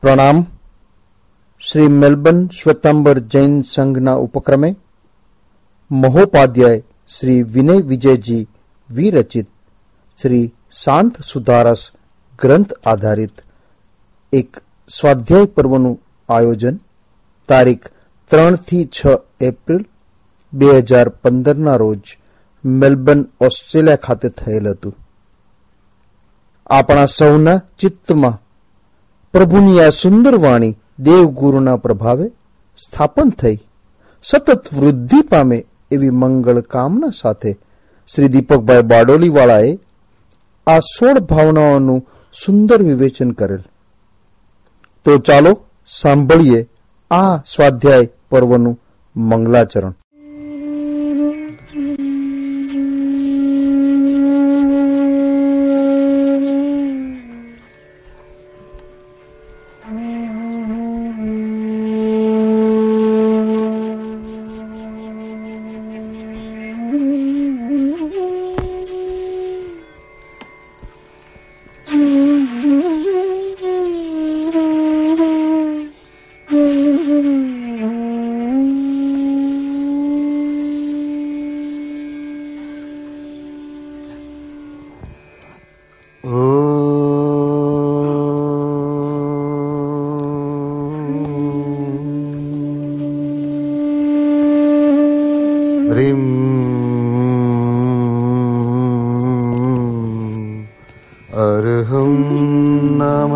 પ્રણામ. શ્રી મેલબર્ન શ્વેતાંબર જૈન સંઘના ઉપક્રમે મહોપાધ્યાય શ્રી વિનય વિજયજી વિરચિત શ્રી શાંત સુધારસ ગ્રંથ આધારિત એક સ્વાધ્યાય પર્વનું આયોજન તારીખ 3 થી 6 એપ્રિલ 2015 રોજ મેલબર્ન, ઓસ્ટ્રેલિયા ખાતે થયેલ હતું. આપણા સૌના ચિત્તમાં પ્રભુની આ સુંદર વાણી દેવગુરુના પ્રભાવે સ્થાપન થઈ સતત વૃદ્ધિ પામે એવી મંગળ કામના સાથે શ્રી દીપકભાઈ બારડોલીવાળાએ આ 16 ભાવનાઓનું સુંદર વિવેચન કરેલ. તો ચાલો સાંભળીએ આ સ્વાધ્યાય પર્વનું મંગલાચરણ. અર્હં નમઃ.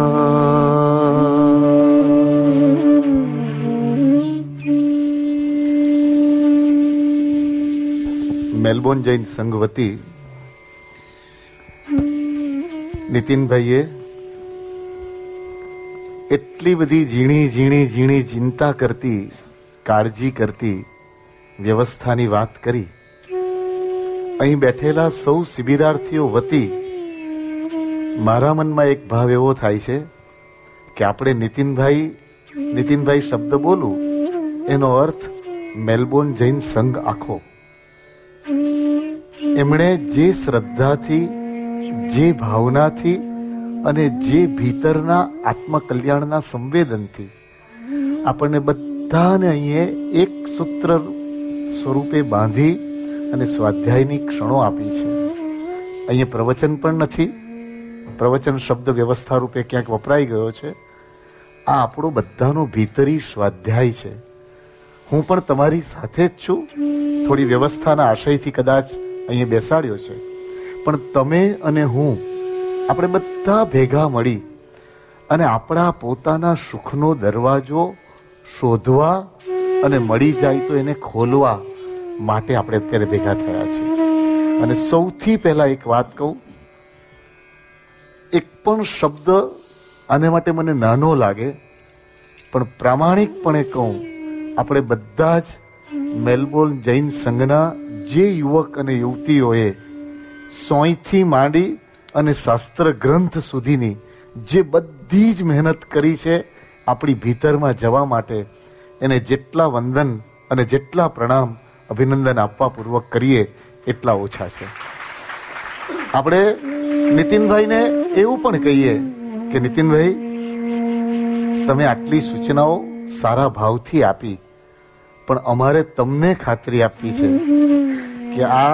મેલબોર્ન જૈન સંઘ વતી નીતિનભાઈએ એટલી બધી ઝીણી ચિંતા કરતી, કાળજી કરતી વ્યવસ્થાની વાત કરી. અહીં બેઠેલા સૌ શિબિરાર્થીઓ વતી મારા મનમાં એક ભાવ એવો થાય છે કે આપણે નીતિનભાઈ શબ્દ બોલું એનો અર્થ મેલબોર્ન જૈન સંઘ આખો. એમણે જે શ્રદ્ધાથી, જે ભાવનાથી અને જે ભીતરના આત્મકલ્યાણના સંવેદનથી આપણને બધાને અહીંયા એક સૂત્ર સ્વરૂપે બાંધી અને સ્વાધ્યાયની ક્ષણો આપી છે. અહીંયા પ્રવચન પણ નથી, પ્રવચન શબ્દ વ્યવસ્થા રૂપે ક્યાંક વપરાઈ ગયો છે. આ આપણો બધાનો ભીતરી સ્વાધ્યાય છે. હું પણ તમારી સાથે જ છું. થોડી વ્યવસ્થાના આશયથી કદાચ અહીંયા બેસાડ્યો છે, પણ તમે અને હું આપણે બધા ભેગા મળી અને આપણા પોતાના સુખનો દરવાજો શોધવા અને મળી જાય તો એને ખોલવા માટે આપણે અત્યારે ભેગા થયા છીએ. અને સૌથી પહેલા એક વાત કહું, એક પણ શબ્દ આને માટે મને નાનો લાગે, પણ પ્રામાણિકપણે કહું, આપણે બધા જ મેલબોર્ન જૈન સંઘના જે યુવક અને યુવતીઓએ સોયથી માંડી અને શાસ્ત્ર ગ્રંથ સુધીની જે બધી જ મહેનત કરી છે આપણી ભીતરમાં જવા માટે, એને જેટલા વંદન અને જેટલા પ્રણામ, અભિનંદન આપવા પૂર્વક કરીએ એટલા ઓછા છે. આપણે નીતિનભાઈને એવું પણ કહીએ કે નીતિનભાઈ, તમે આટલી સૂચનાઓ સારા ભાવથી આપી, પણ અમારે તમને ખાતરી આપવી છે કે આ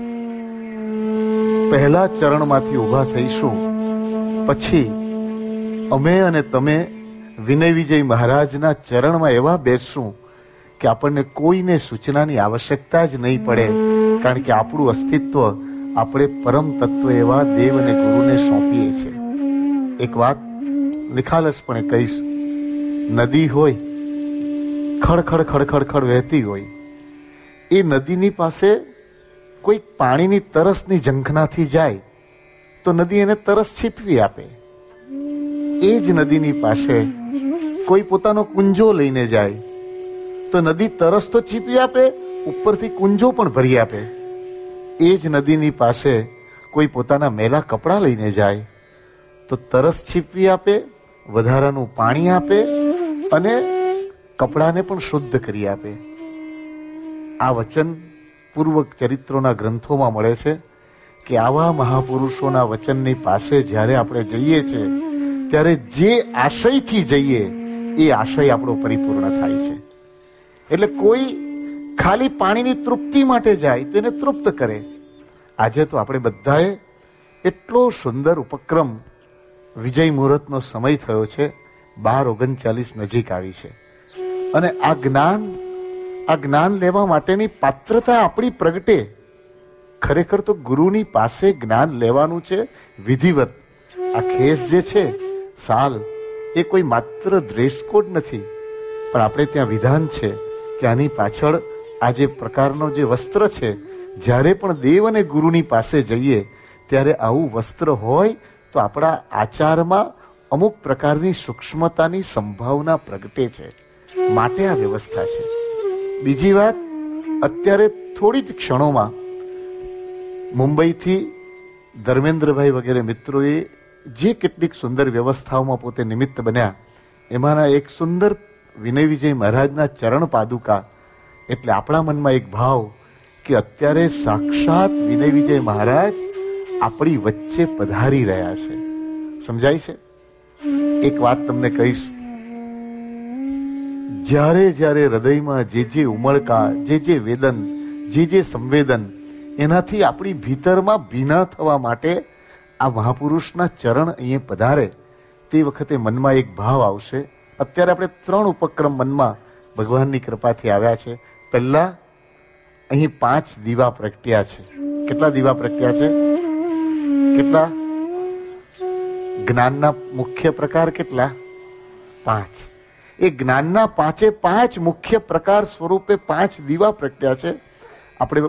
પહેલા ચરણમાંથી ઊભા થઈશું, પછી અમે અને તમે વિનય વિજય મહારાજના ચરણમાં એવા બેસશું કે આપણને કોઈને સૂચનાની આવશ્યકતા જ નહીં પડે, કારણ કે આપણું અસ્તિત્વ આપણે પરમ તત્વ એવા દેવ અને ગુરુને સોંપીએ છીએ. એક વાત નિખાલસપણે કહીશ, નદી હોય, ખડખડ વહેતી હોય, એ નદીની પાસે કોઈ પાણીની તરસની ઝંખનાથી જાય તો નદી એને તરસ છીપવી આપે. એ જ નદીની પાસે કોઈ પોતાનો કુંજો લઈને જાય તો નદી તરસ તો છીપી આપે, ઉપરથી કુંજો પણ ભરી આપે. એ જ નદીની પાસે કોઈ પોતાના મેલા કપડાં લઈને જાય તો તરસ છીપવી આપે, વધારાનું પાણી આપે અને કપડાને પણ શુદ્ધ કરી આપે. આ વચન પૂર્વ ચરિત્રોના ગ્રંથોમાં મળે છે કે આવા મહાપુરુષોના વચનની પાસે જ્યારે આપણે જઈએ છીએ ત્યારે જે આશયથી જઈએ એ આશય આપણો પરિપૂર્ણ થાય છે. એટલે કોઈ ખાલી પાણીની તૃપ્તિ માટે જાય તો એને તૃપ્ત કરે. આજે તો આપણે બધાએ એટલો સુંદર ઉપક્રમ, વિજય મુહૂર્તનો સમય થયો છે, 12:39 નજીક આવી છે, અને આ જ્ઞાન લેવા માટેની પાત્રતા આપણી પ્રગટે. ખરેખર તો ગુરુની પાસે જ્ઞાન લેવાનું છે વિધિવત. આ ખેસ જે છે, સાલ, એ કોઈ માત્ર ડ્રેસકોડ નથી, પણ આપણે ત્યાં વિધાન છે કે આની પાછળ આ જે પ્રકારનો જે વસ્ત્ર છે, જ્યારે પણ દેવ અને ગુરુની પાસે જઈએ ત્યારે આવું વસ્ત્ર હોય તો આપણા આચારમાં અમુક પ્રકારની સૂક્ષ્મતાની સંભાવના પ્રગટે છે, માટે આ વ્યવસ્થા છે. બીજી વાત, અત્યારે થોડી જ ક્ષણોમાં મુંબઈથી ધર્મેન્દ્રભાઈ વગેરે મિત્રોએ જે કેટલીક સુંદર વ્યવસ્થાઓમાં પોતે નિમિત્ત બન્યા, એમાંના એક સુંદર વિનય વિજય મહારાજના ચરણ પાદુકા. એટલે આપણા મનમાં એક ભાવ કે અત્યારે સાક્ષાત વિનય વિજય મહારાજ આપણી વચ્ચે પધારી રહ્યા છે. સમજાય છે? એક વાત તમને કહીશ, જ્યારે જ્યારે હૃદયમાં જે ઉમળકા, જે વેદન, જે સંવેદન, એનાથી આપણી ભીતરમાં ભીના થવા માટે આ મહાપુરુષના ચરણ અહીંયા પધારે, તે વખતે મનમાં એક ભાવ આવશે. અત્યારે આપણે 3 ઉપક્રમ મનમાં ભગવાનની કૃપાથી આવ્યા છે. પહેલા અહીં 5 દીવા પ્રગટ્યા છે. કેટલા દીવા પ્રગટ્યા છે? કેટલા? જ્ઞાનના મુખ્ય પ્રકાર કેટલા? 5. એ જ્ઞાનના 5 મુખ્ય પ્રકાર સ્વરૂપે 5 દીવા પ્રગટ્યા છે. આપણે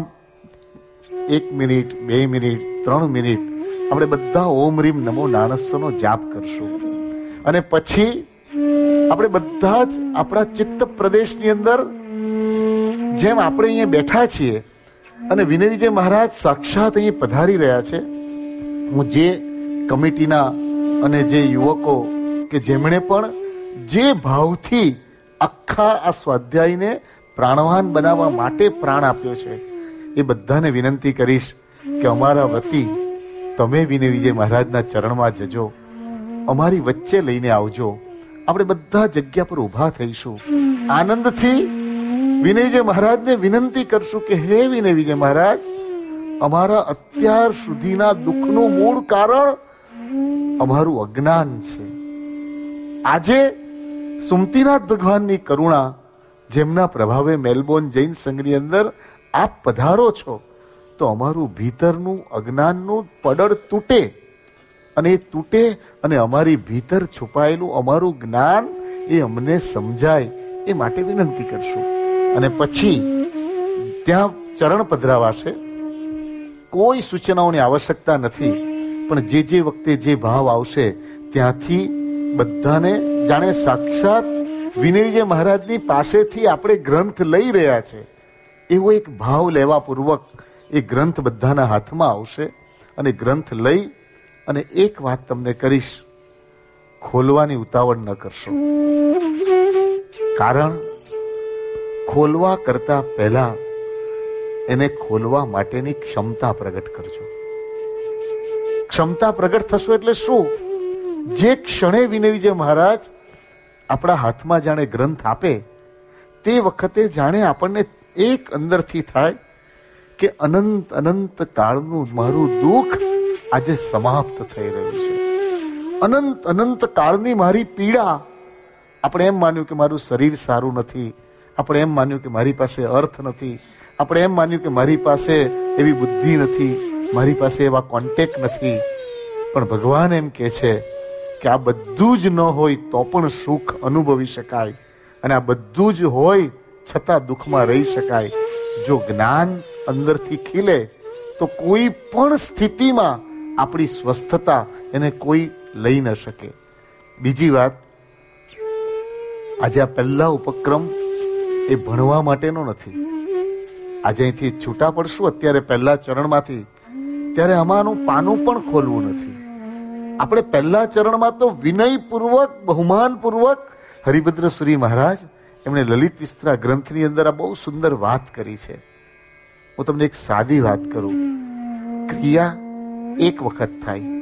1 મિનિટ, 2 મિનિટ, 3 મિનિટ આપણે બધા ઓમ રીમ નમો નારાયણનો જાપ કરશું, અને પછી આપણે બધા જ આપણા ચિત્ત પ્રદેશની અંદર, જેમ આપણે અહીંયા બેઠા છીએ અને વિનય વિજય મહારાજ સાક્ષાત અહીં પધારી રહ્યા છે, હું જે કમિટીના અને જે યુવકો કે જેમણે પણ જે ભાવથી આખા આ સ્વાધ્યાયને પ્રાણવાન બનાવવા માટે પ્રાણ આપ્યો છે, એ બધાને વિનંતી કરીશ કે અમારા વતી તમે વિનય વિજય મહારાજના ચરણમાં જજો, અમારી વચ્ચે લઈને આવજો. આપણે બધા જગ્યા પર ઉભા થઈશું, આનંદથી વિનય વિજય મહારાજને વિનંતી કરશું કે હે વિનય વિજય મહારાજ, અમારા અત્યાર સુધીના દુઃખનું મૂળ કારણ અમારું અજ્ઞાન છે. આજે સુમતીનાથ ભગવાનની કરુણા, જેમના પ્રભાવે મેલબોર્ન જૈન સંઘની અંદર આપ પધારો છો, તો અમારું ભીતરનું અજ્ઞાનનું પડળ તૂટે, અને એ તૂટે અને અમારી ભીતર છુપાયેલું અમારું જ્ઞાન એ અમને સમજાય, એ માટે વિનંતી કરશું. અને પછી ત્યાં ચરણ પધરાવાશે. કોઈ સૂચનાઓની આવશ્યકતા નથી, પણ જે વખતે જે ભાવ આવશે ત્યાંથી બધાને જાણે સાક્ષાત વિનય વિજય મહારાજની પાસેથી આપણે ગ્રંથ લઈ રહ્યા છે એવો એક ભાવ લેવા પૂર્વક એ ગ્રંથ બધાના હાથમાં આવશે. અને ગ્રંથ લઈ અને એક વાત તમને કરીશ, ખોલવાની ઉતાવળ ન કરશો. કારણ ખોલવા કરતા પહેલા એને ખોલવા માટેની ક્ષમતા પ્રગટ કરજો. ક્ષમતા પ્રગટ થશો એટલે શું? જે ક્ષણે વિનય વિજય મહારાજ આપણા હાથમાં જાણે ગ્રંથ આપે, તે વખતે જાણે આપણને એક અંદરથી થાય કે અનંત અનંત કાળનું મારું દુઃખ આજે સમાપ્ત થઈ રહ્યું છે. અનંત અનંત કાળની મારી પીડા. આપણે એમ માન્યું કે મારું શરીર સારું નથી, આપણે એમ માન્યું કે મારી પાસે અર્થ નથી, આપણે એમ માન્યું કે મારી પાસે એવી બુદ્ધિ નથી, મારી પાસે એવા કોન્ટેક્ટ નથી. પણ ભગવાન એમ કહે છે કે આ બધું જ ન હોય તો પણ સુખ અનુભવી શકાય, અને આ બધું જ હોય છતાં દુઃખમાં રહી શકાય. જો જ્ઞાન અંદરથી ખીલે તો કોઈ પણ સ્થિતિમાં આપણી સ્વસ્થતા એને કોઈ લઈ ન શકે. બીજી વાત, આજે આ પહેલા ઉપક્રમ એ ભણવા માટેનો નથી. આજે અહીંથી છૂટા પડશું અત્યારે પહેલા ચરણમાંથી, ત્યારે આમાંનું પાનું પણ ખોલવું નથી. આપણે પહેલા ચરણમાં તો વિનયપૂર્વક, બહુમાનપૂર્વક હરિભદ્ર સુરી મહારાજ એમણે લલિત વિસ્તરા ગ્રંથની અંદર આ બહુ સુંદર વાત કરી છે. હું તમને એક સાદી વાત કરું. ક્રિયા એક વખત થાય,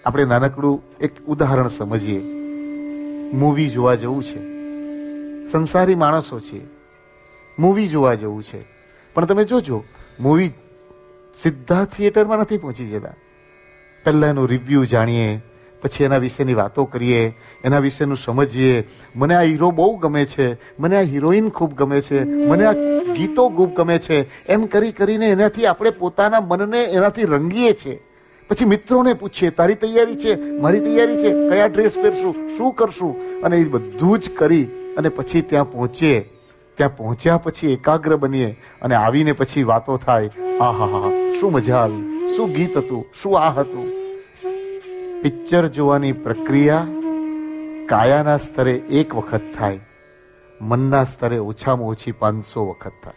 આપણે નાનકડું એક ઉદાહરણ સમજીએ. મૂવી જોવા જવું છે, સંસારી માણસો છીએ, મૂવી જોવા જવું છે, પણ તમે જોજો મૂવી સીધા થિયેટરમાં નથી પહોંચી જતા. પહેલા એનું રિવ્યુ જાણીએ, પછી એના વિશેની વાતો કરીએ, એના વિશેનું સમજીએ. મને આ હીરો બહુ ગમે છે, મને આ હિરોઈન ખૂબ ગમે છે, મને આ ગીતો ખૂબ ગમે છે, એમ કરી કરીને એનાથી આપણે પોતાના મનને એનાથી રંગીએ છીએ. પછી મિત્રોને પૂછીએ, તારી તૈયારી છે, મારી તૈયારી છે, કયા ડ્રેસ પહેરશું, શું કરશું, અને એ બધું જ કરી અને પછી ત્યાં પહોંચીએ. ત્યાં પહોંચ્યા પછી એકાગ્ર બનીએ અને આવીને પછી વાતો થાય, આહા શું મજા આવી, શું ગીત હતું, શું આ હતું. પિક્ચર જોવાની પ્રક્રિયા કાયાના સ્તરે 1 વખત થાય, મનના સ્તરે ઓછામાં ઓછી 500 વખત થાય.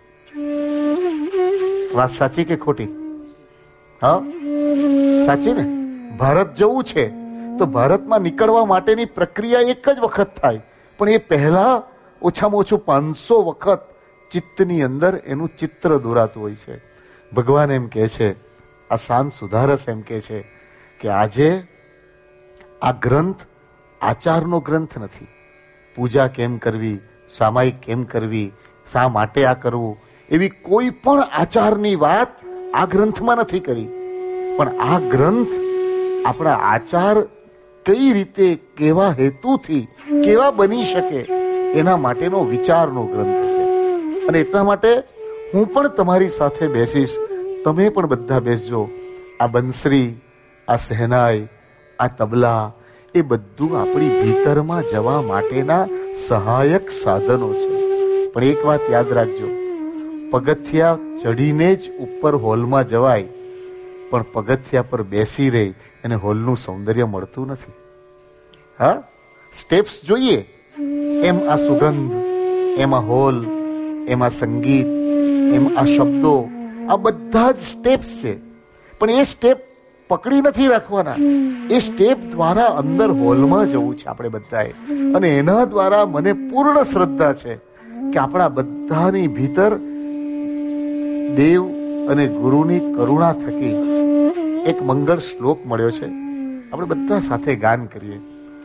વાત સાચી કે ખોટી? હા, સાચી ને? ભારત જવું છે તો ભારતમાં નીકળવા માટેની પ્રક્રિયા 1 જ વખત થાય, પણ એ પહેલા ઓછામાં ઓછું 500 વખત ચિત્તની અંદર એનું ચિત્ર દોરાતું હોય છે. ભગવાન એમ કહે છે, આ શાંત સુધારસ એમ કહે છે કે આજે આ ગ્રંથ આચારનો ગ્રંથ નથી. પૂજા કેમ કરવી, સામાયિક કેમ કરવી, શા માટે આ કરવું, એવી કોઈ પણ આચારની વાત આ ગ્રંથમાં નથી કરી. પણ આ ગ્રંથ આપણા આચાર કઈ રીતે, કેવા હેતુથી કેવા બની શકે એના માટેનો વિચારનો ગ્રંથ છે. અને એટલા માટે હું પણ તમારી સાથે બેસીશ, તમે પણ બધા બેસજો. આ બંસરી, આ શહેનાઈ, આ તબલા, એ બધું આપણી ભીતરમાં જવા માટેના સહાયક સાધનો છે. પણ એક વાત યાદ રાખજો, પગથિયા ચડીને જ ઉપર હોલમાં જવાય, પણ પગથિયા પર બેસી રહી અને હોલનું સૌંદર્ય મળતું નથી. હા, સ્ટેપ્સ જોઈએ, એમ આ સુગંધ, એમાં હોલ, એમાં સંગીત, એમ આ શબ્દો, આ બધા જ સ્ટેપ્સ છે. પણ એ સ્ટેપ પકડી નથી રાખવાના, એ સ્ટેપ દ્વારા અંદર હોલમાં જવું છે આપણે બધાએ. અને એના દ્વારા મને પૂર્ણ શ્રદ્ધા છે કે આપણા બધાની ભીતર દેવ અને ગુરુની કરુણા થકી એક મંગળ શ્લોક મળ્યો છે. આપણે બધા સાથે ગાન કરીએ.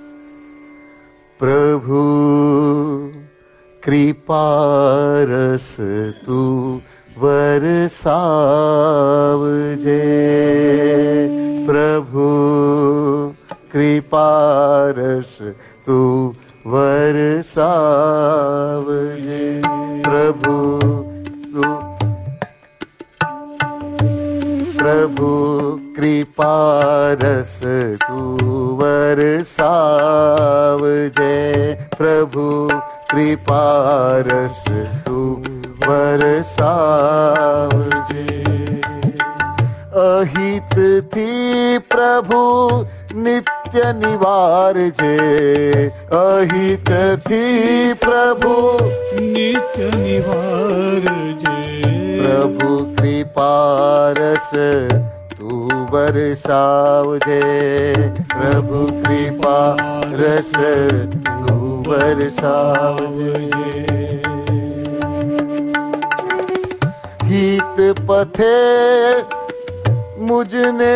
પ્રભુ કૃપારસ તું વરસાવજે, પ્રભુ કૃપારસ તું વરસાવજે, પ્રભુ પ્રભુ કૃપારસ તું વરસાવજે, પ્રભુ કૃપારસ તું વરસાવજે. અહિતથી પ્રભુ નિત્ય નિવારજે, અહિતથી પ્રભુ નિત્ય નિવારજે, પ્રભુ કૃપારસ તું વરસાવજે, પ્રભુ કૃપારસ તું વરસાવજે. હિત પથે મુજને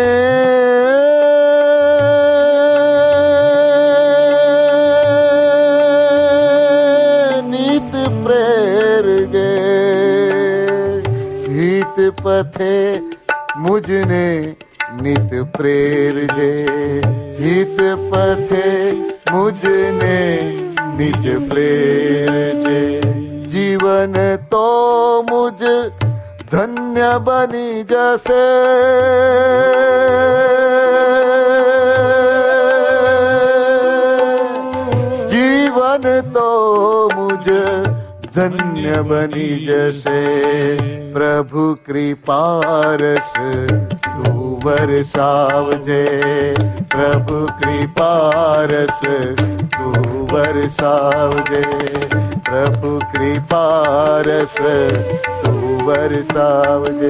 નિત પ્રેરજે, હિત પથે મુજને નિત પ્રેરજે, હિત પથે મુજને નિજ પ્રેરજે. જીવન તો મુજ ધન્ય બની જશે, જીવન તો મુજ ધન્ય બની જશે. પ્રભુ કૃપારસ તું વરસાવજે, પ્રભુ કૃપારસ તું વરસાવજે, પ્રભુ કૃપારસ તું વરસાવજે.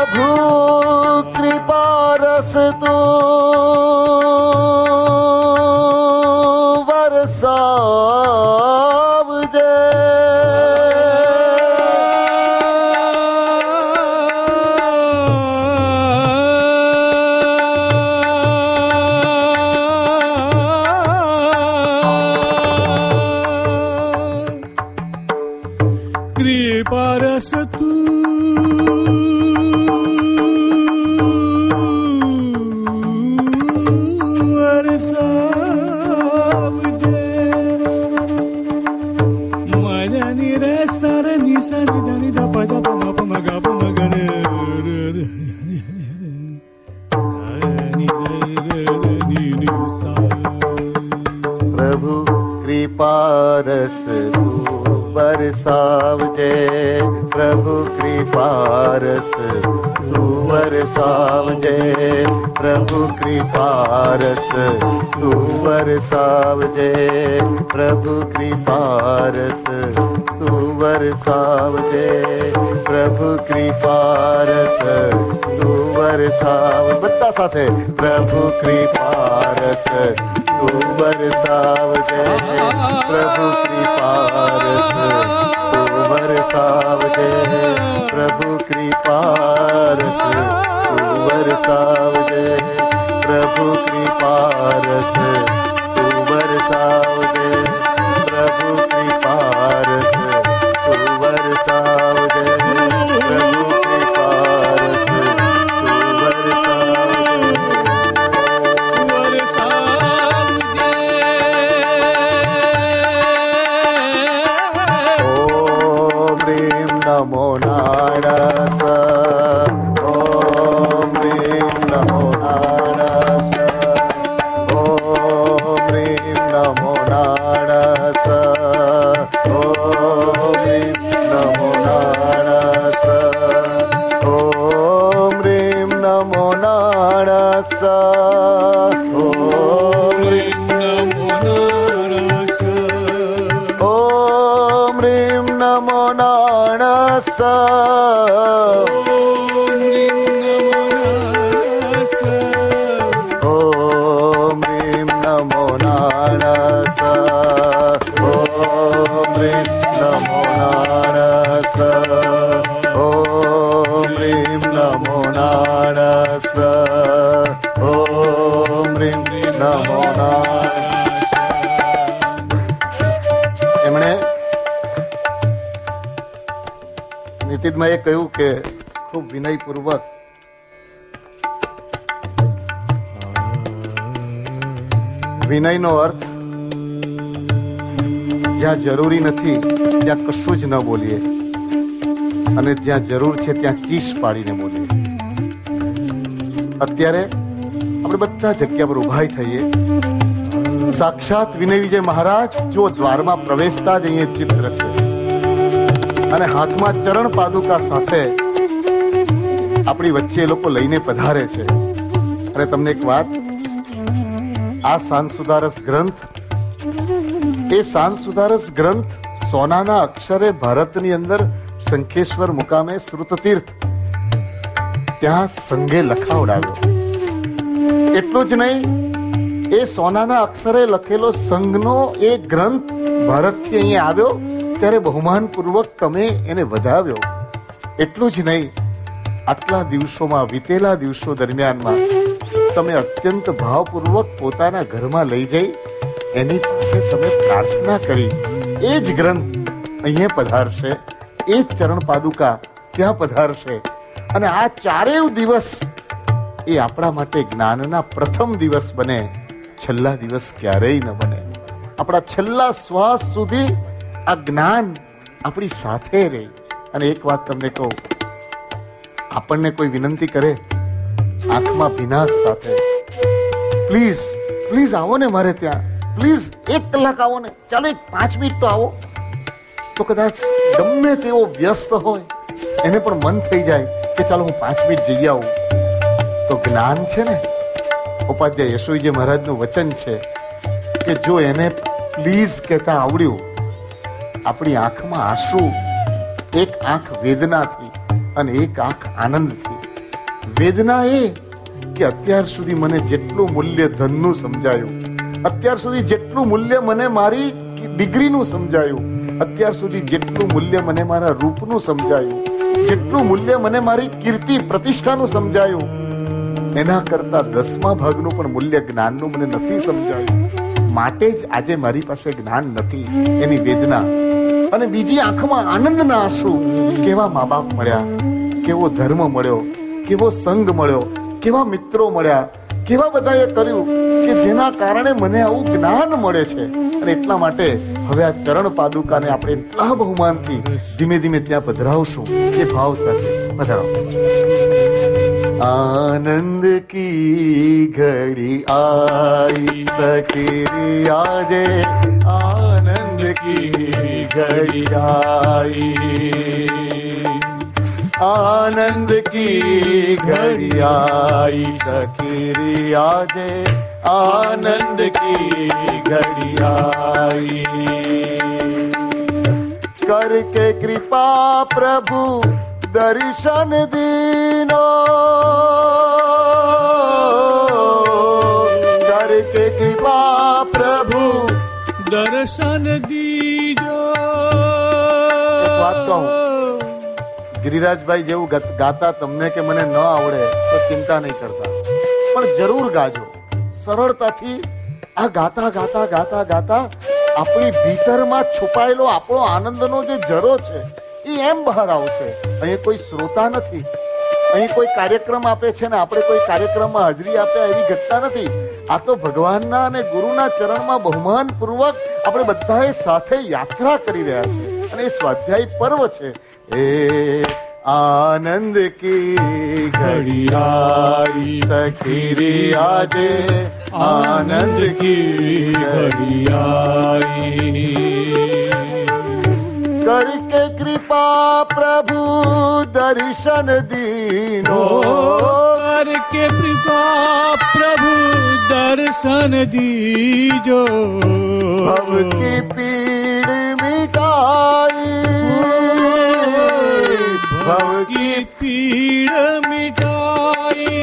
પ્રભુ કૃપા રસ તો વરસાવજે. કૃપા રસ પ્રભુ કૃપા રસ વરસાવજે. પ્રભુ કૃપા રસ તું વરસાવજે. પ્રભુ કૃપા રસ તું વરસાવજે. પ્રભુ કૃપા રસ તું વરસાવજે. પ્રભુ કૃપા રસ તું વરસાવ. બધા સાથે પ્રભુ કૃપા રસ તું વરસાવજે. પ્રભુ કૃપા રસ તું વરસાવજે. પ્રભુ કૃપા રસ તું વરસાવજે. પ્રભુ કૃપા રસ તું વરસાવજે. પ્રભુ કૃપા રસ તું વરસાવજે. પ્રભુ કૃપા રસ તું નમો નારાયણ. ઓમ રીમ નમો નારાયણ. ઓમ રીમ નમો નારાયણ. ઓમ રીમ નમો નારાયણ. ઓમ રીમ નમો નારાયણ. ઓમ રીમ નમો નારાયણ. ઓમ રીમ નમો નારાયણ. ઓમ રીમ નમો નારાયણ. ઓમ રીમ નમો નારાયણ. ઓમ રીમ નમો નારાયણ. ઓમ રીમ નમો નારાયણ. એમણે નીતિનભાઈએ કહ્યું કે ખૂબ વિનયપૂર્વક વિનયનો અર્થ જ્યાં જરૂરી નથી ત્યાં કશું જ ન બોલીએ અને જ્યાં જરૂર છે ત્યાં ચીસ પાડીને બોલીએ. અત્યારે આપણે બધા જગ્યા પર ઉભા થઈએ. સાક્ષાત વિનય વિજય મહારાજ જો દ્વારમાં પ્રવેશતા જ અહીંયા ચિત્ર છે અને હાથમાં ચરણ પાદુકા સાથે આપણી વચ્ચે એ લોકો લઈને પધારે છે. અને તમને એક વાત, આ શાંત સુધારસ ગ્રંથ, એ શાંત સુધારસ ગ્રંથ સોનાના અક્ષરે ભારતની અંદર શંખેશ્વર મુકામે શ્રુતતીર્થ ત્યાં સંઘે લખાવડાવ્યો. એટલું જ નહીં, એ સોનાના અક્ષરે લખેલો સંઘનો એ ગ્રંથ ભારતથી અહીંયા આવ્યો ત્યારે બહુમાનપૂર્વક તમે એને વધાવ્યો. એટલું જ નહીં, આટલા દિવસોમાં, વીતેલા દિવસો દરમિયાનમાં તમે અત્યંત ભાવપૂર્વક પોતાના ઘરમાં લઈ જઈ એની પાસે તમે પ્રાર્થના કરી. એ જ ગ્રંથ અહીંયા પધારશે, એ જ ચરણ પાદુકા ત્યાં પધારશે. અને આ ચારેય દિવસ એ આપણા માટે જ્ઞાનના પ્રથમ દિવસ બને, છેલ્લા દિવસ ક્યારેય ન બને. આપણા છેલ્લા શ્વાસ સુધી આ જ્ઞાન આપણી સાથે રહે. અને એક વાત તમને કહું, આપણને કોઈ વિનંતી કરે આંખમાં ભીનાશ સાથે, પ્લીઝ પ્લીઝ આવો ને મારે ત્યાં, પ્લીઝ 1 કલાક આવો ને, ચાલો 5 મિનિટ તો આવો, તો કદાચ ગમે તેવો વ્યસ્ત હોય એને પણ મન થઈ જાય કે ચાલો હું 5 મિનિટ જઈ આવું. તો જ્ઞાન છે ને, ઉપાધ્યાય યશોજી મહારાજનું વચન છે કે જો એને પ્લીઝ કહેતા આવડ્યું, આપણી આંખમાં આંસુ, એક આંખ વેદનાથી અને એક આંખ આનંદથી, વેદના એ કે અત્યાર સુધી મને જેટલું મૂલ્ય ધનનું સમજાયું, અત્યાર સુધી જેટલું મૂલ્ય મને મારી ડિગ્રીનું સમજાયું, અત્યાર સુધી જેટલું મૂલ્ય મને મારા રૂપનું સમજાયું, જેટલું મૂલ્ય મને મારી કીર્તિ પ્રતિષ્ઠાનું સમજાયું, એના કરતા 10મા ભાગનું પણ મૂલ્ય જ્ઞાનનું મને નથી સમજાયું. માટે જ આજે મારી પાસે જ્ઞાન નથી, એની વેદના. અને બીજી આંખમાં આનંદના આંસુ. કેવા મા બાપ મળ્યા, કેવો ધર્મ મળ્યો, કેવો સંગ મળ્યો, કેવા મિત્રો મળ્યા, કેવા બધાએ કર્યું કે જેના કારણે મને આવું જ્ઞાન મળે છે. અને એટલા માટે હવે આ ચરણ પાદુકાને આપણે એટલા બહુમાનથી ધીમે ધીમે ત્યાં પધરાવશું એ ભાવ સાથે. પધરાવો. આનંદ કી ઘડી આઈ સખી રે આજે, આનંદ કી ઘડી આઈ, આનંદ કી ઘડી આઈ સખી રે આજે, આનંદ કી ઘડી આઈ. करके कृपा प्रभु दर्शन दीनो, करके कृपा प्रभु दर्शन दीजो. એક વાત કહું, ગિરિરાજભાઈ જેવું ગાતા તમને કે મને ન આવડે તો ચિંતા નહીં કરતા, પણ જરૂર ગાજો સરળતાથી. આ ગાતા ગાતા ગાતા ગાતા આપણી ભીતરમાં છુપાયેલો આપણો આનંદનો જે જરો છે એ એમ બહાર આવશે. અહીં કોઈ શ્રોતા નથી, અહીં કોઈ કાર્યક્રમ આપે છે ને આપણે કોઈ કાર્યક્રમમાં હાજરી આપે એવી ઘટના નથી. આ તો ભગવાનના અને ગુરુના ચરણમાં બહુમાન પૂર્વક આપણે બધાએ સાથે યાત્રા કરી રહ્યા છે અને એ સ્વાધ્યાય પર્વ છે. એ આનંદ કી ઘડી આઈ સખી રે આજે, आनंद की घड़ी आई. करके कृपा प्रभु दर्शन दीनो, करके कृपा प्रभु दर्शन दीजो. भव की पीड़ मिटाई, भव की पीड़ मिटाई.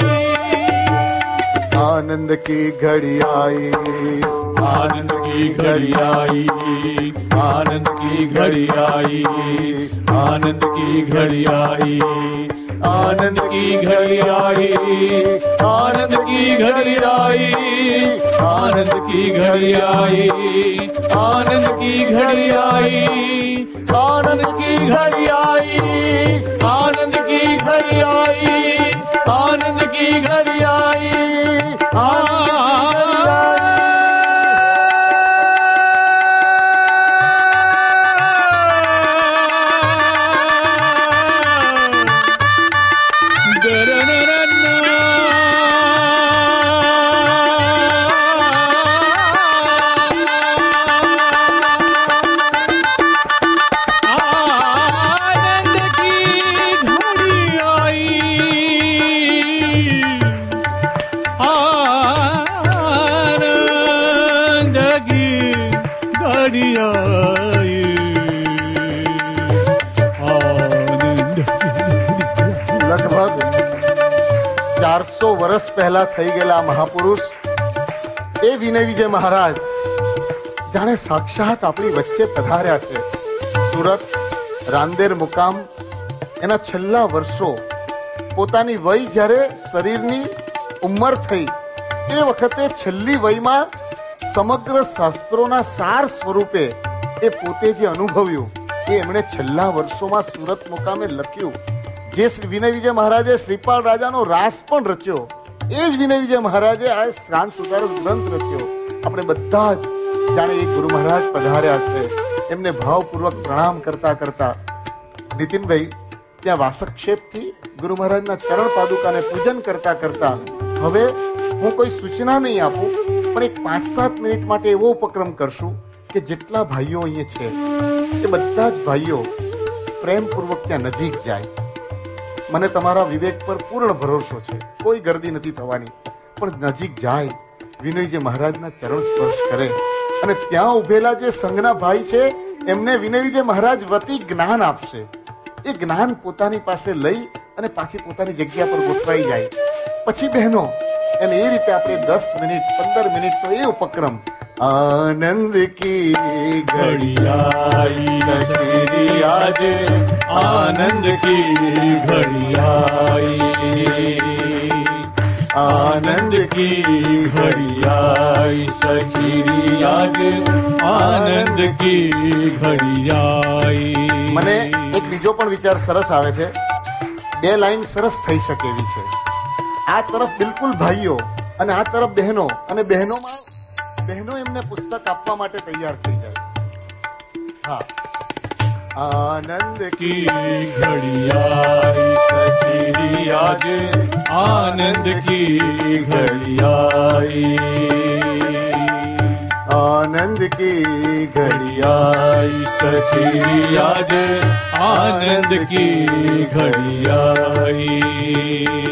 आनंद की घड़ी आई, आनंद की घड़ी आई, आनंद की घड़ी आई, आनंद की घड़ी आई, आनंद की घड़ी आई, आनंद की घड़ी आई, आनंद की घड़ी आई, आनंद की घड़ी आई, आनंद की घड़ी आई, आनंद की घड़ी आई, आनंद की घड़ी आई. વર્ષ પહેલા થઈ ગયેલા મહાપુરુષ એ વિનય વિજય મહારાજ જાણે સાક્ષાત આપણી વચ્ચે પધાર્યા છે. સુરત રાંદેર મુકામ એના છેલ્લા વર્ષો, પોતાની વય જ્યારે શરીરની ઉંમર થઈ એ વખતે છેલ્લી વયમાં સમગ્ર શાસ્ત્રોના સાર સ્વરૂપે એ પોતે જે અનુભવ્યું એ એમણે છેલ્લા વર્ષોમાં સુરત મુકામે લખ્યું. જે વિનય વિજય મહારાજે શ્રીપાલ રાજાનો રાસ પણ રચ્યો, એ જ વિનય વિજય મહારાજે આ શાંત સુધારક ગ્રંથ રચ્યો. આપણે બધા જ જાણે એ ગુરુ મહારાજ પધાર્યા છે, એમને ભાવપૂર્વક પ્રણામ કરતા કરતા નીતિનભાઈ ત્યાં વાસક્ષેપથી ગુરુ મહારાજના ચરણ પાદુકાને પૂજન કરતા કરતા હવે હું કોઈ સૂચના નહીં આપું, પણ એક 5-7 મિનિટ માટે એવો ઉપક્રમ કરશું કે જેટલા ભાઈઓ અહીંયા છે એ બધા જ ભાઈઓ પ્રેમપૂર્વક ત્યાં નજીક જાય. મને તમારા વિવેક પર પૂર્ણ ભરોસો છે, કોઈ ગર્દી નથી થવાની, પણ નજીક જાય, વિનયજી મહારાજના ચરણ સ્પર્શ કરે અને ત્યાં ઉભેલા જે સંઘના ભાઈ છે એમને વિનયજી મહારાજ વતી જ્ઞાન આપશે. એ જ્ઞાન પોતાની પાસે લઈ અને પાછી પોતાની જગ્યા પર ગોઠવાઈ જાય. પછી બહેનો અને એ રીતે આપણે 10 મિનિટ 15 મિનિટ તો એ ઉપક્રમ આનંદ કી ઘડિયાઈ લખેરી આજે આનંદ કી ઘડિયાઈ આનંદ કી ઘડિયાઈ સખીરી આજે આનંદ કી ઘડિયાઈ. મને એક બીજો પણ વિચાર સરસ આવે છે. 2 લાઈન સરસ થઈ શકે એવી છે. આ તરફ બિલકુલ ભાઈઓ અને આ તરફ બહેનો, અને બહેનોમાં બહેનો એમને પુસ્તક આપવા માટે તૈયાર થઈ જાય. હા, આનંદ કી ઘડિયાઈ સખીરી આજે આનંદ કી ઘડિયાઈ આનંદ કી ઘડિયાઈ સખીરી આજે આનંદ કી ઘડિયાઈ.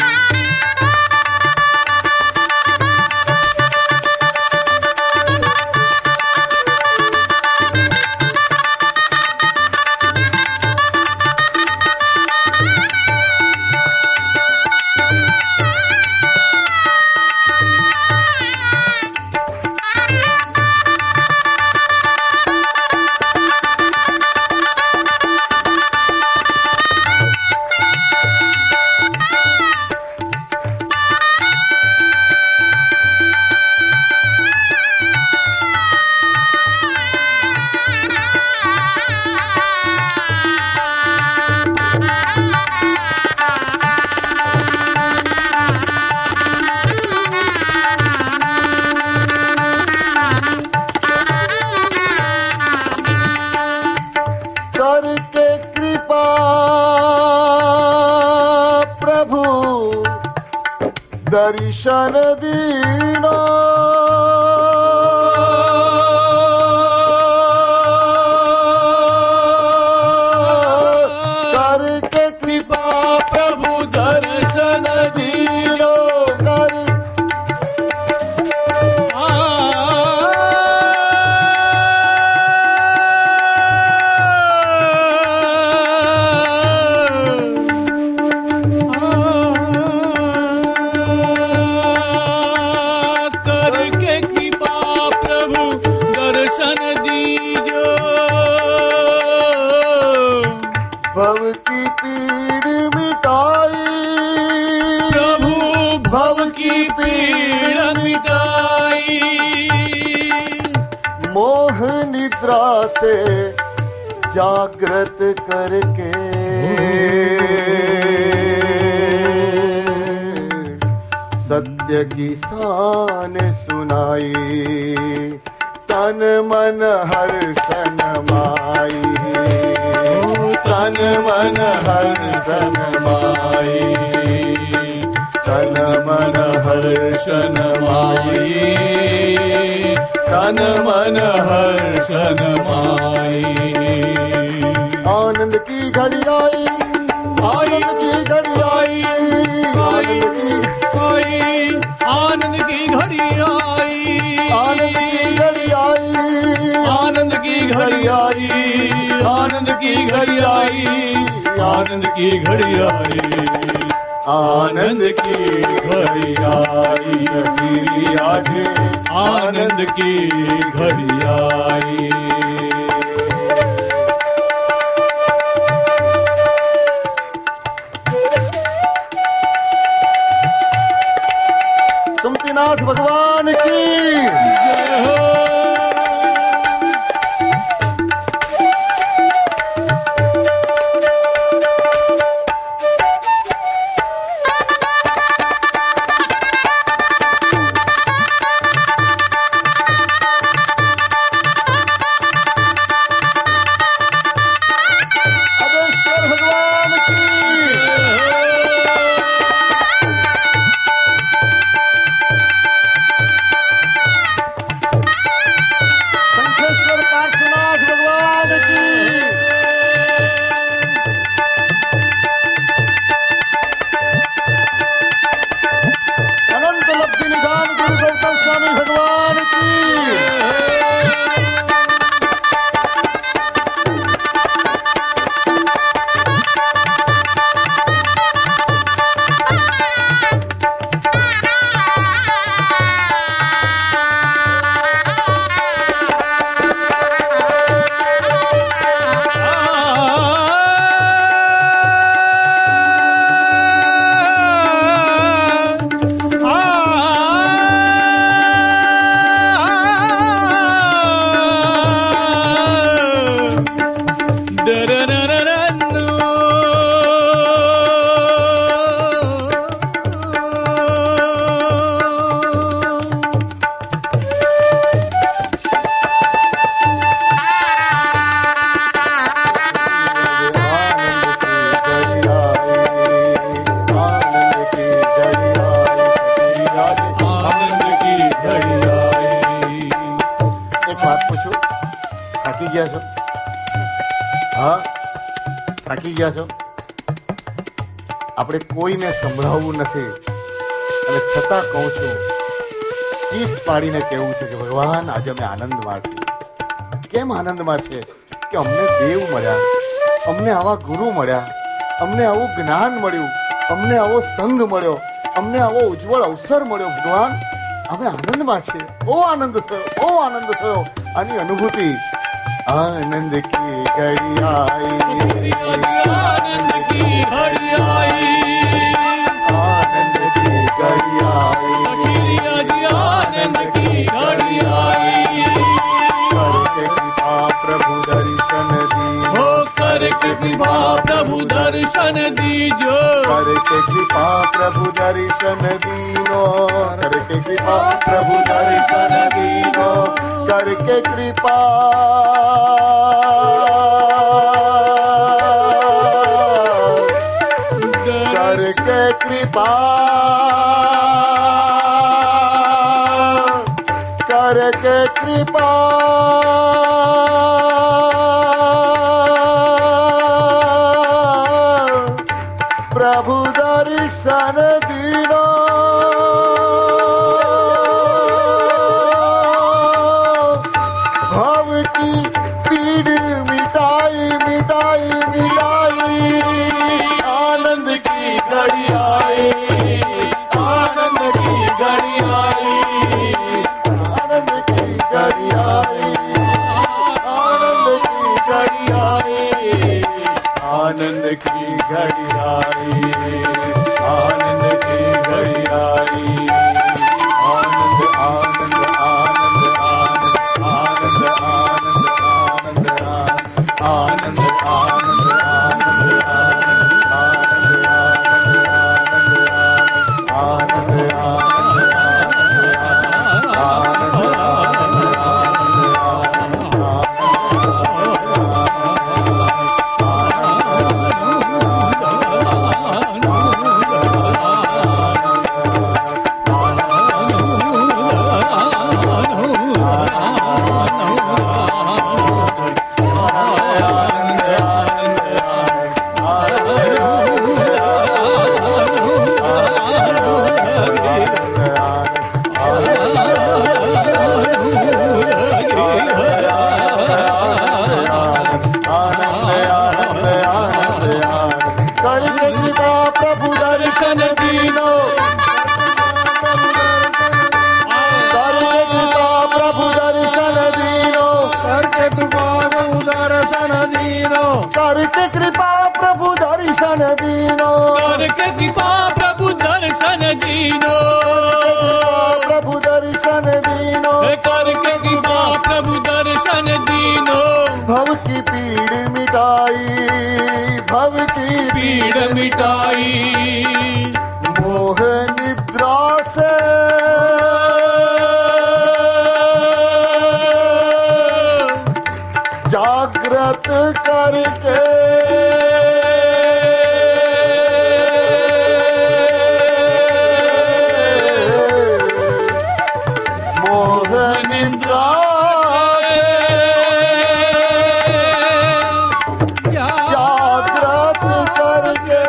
દર્શન દીનો કરકે કૃપા પ્રભુ દર્શન દીનો કર से जागृत करके सत्य की शान सुनाई तन मन हर्षन माई तन मन हर्षन माई तन मन हर्षन माई तन मन हर्षन माई. आनंद की घड़ी आई आनंद की घड़ी आई आनंद की आई आनंद की घड़ी आई आनंद की घड़ी आई आनंद की घड़ी आई आनंद की घड़ी आई आनंद की घड़ी आई आनंद की घड़ी आई सखीरी आज आनंद की घड़ी आई. सुमतिनाथ भगवान की जय हो. ગયા છો? હા, થાકી ગયા છો? આપણે કોઈને સંભળાવવું નથી અને છતાં કહું છું, ચીસ પાડીને કહેવું છે કે ભગવાન આજે અમે આનંદમાં છીએ. કેમ આનંદમાં છે? કે અમને દેવ મળ્યા, અમને આવા ગુરુ મળ્યા, અમને આવું જ્ઞાન મળ્યું, અમને આવો સંઘ મળ્યો, અમને આવો ઉજ્જવળ અવસર મળ્યો. ભગવાન અમે આનંદમાં છીએ. બહુ આનંદ થયો, બહુ આનંદ થયો. આની અનુભૂતિ આનંદ કી ઘડી આઈ, આનંદ કી ઘડી આઈ, આનંદ કી ઘડી આઈ, આનંદ કી ઘડી આઈ. કરકે કૃપા પ્રભુ દર્શન દીજો, કરકે કૃપા પ્રભુ દર્શન દીજો, કરકે કૃપા પ્રભુ દર્શન દીનો, કરકે કૃપા પ્રભુ દર્શન દીનો, કરકે કૃપા करके कृपा प्रभु दर्शन दीनो, भव की पीड़ मिटाई मिटाई मिटाई. आनंद की घड़ी आई, आनंद की घड़ी आई, आनंद की घड़ी आई, आनंद की घड़ी आई, आनंद की घड़ी आई, आनंद की घड़ी आई. आनंद आनंद आनंद आनंद आनंद आनंद आनंद आनंद करके कृपा प्रभु दर्शन दीनो, करके कृपा प्रभु दर्शन दीनो, प्रभु दर्शन दीनो, करके कृपा प्रभु दर्शन दीनो. भव की पीड़ मिटाई, भव की पीड़ मिटाई, मोह निद्रा से जागृत करके मोह निद्रा जागृत करके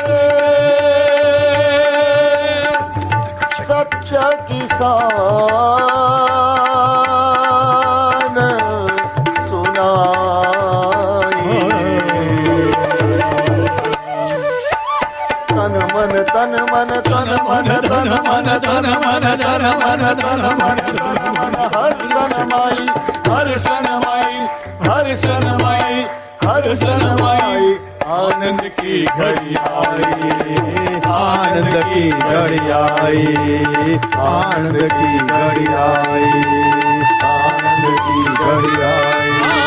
सत्य किसान सुनाई. तन मन तन मन तन मन तन मन तन मन तन मन तन मन तन मन हर्षण माई हर्षण माई हर्षण माई हर्षण माई. आनंद की घड़ी आई, आनंद की घड़ी आई, आनंद की घड़ी आई, आनंद की घड़ी आई.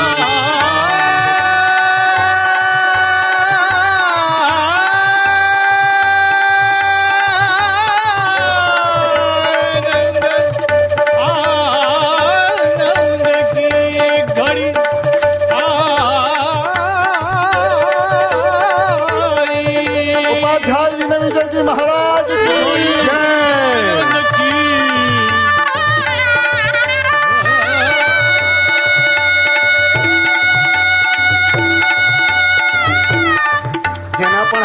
महाराज की जय.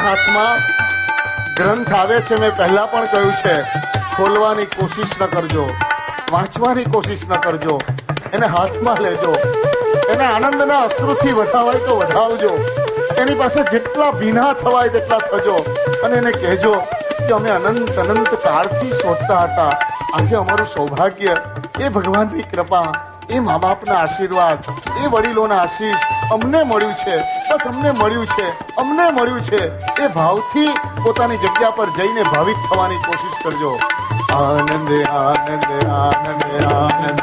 હાથમાં ગ્રંથ આવે છે, મેં પહેલા પણ કહ્યું છે, ખોલવાની કોશિશ ન કરજો, વાંચવાની કોશિશ ન કરજો, એને હાથમાં લેજો, એને આનંદના અશ્રુથી વધાવાય તો વધાવજો, એની પાસે જેટલા ભીના થવાય તેટલા થજો અને એને કહેજો કે અમે અનંત અનંત કાળથી શોધતા હતા, આજે અમારું સૌભાગ્ય, એ ભગવાનની કૃપા, એ મા બાપના આશીર્વાદ, એ વડીલોના આશીષ અમને મળ્યું છે, બસ અમને મળ્યું છે, અમને મળ્યું છે, એ ભાવથી પોતાની જગ્યા પર જઈને ભાવિક થવાની કોશિશ કરજો. આનંદ આનંદ આનંદ આનંદ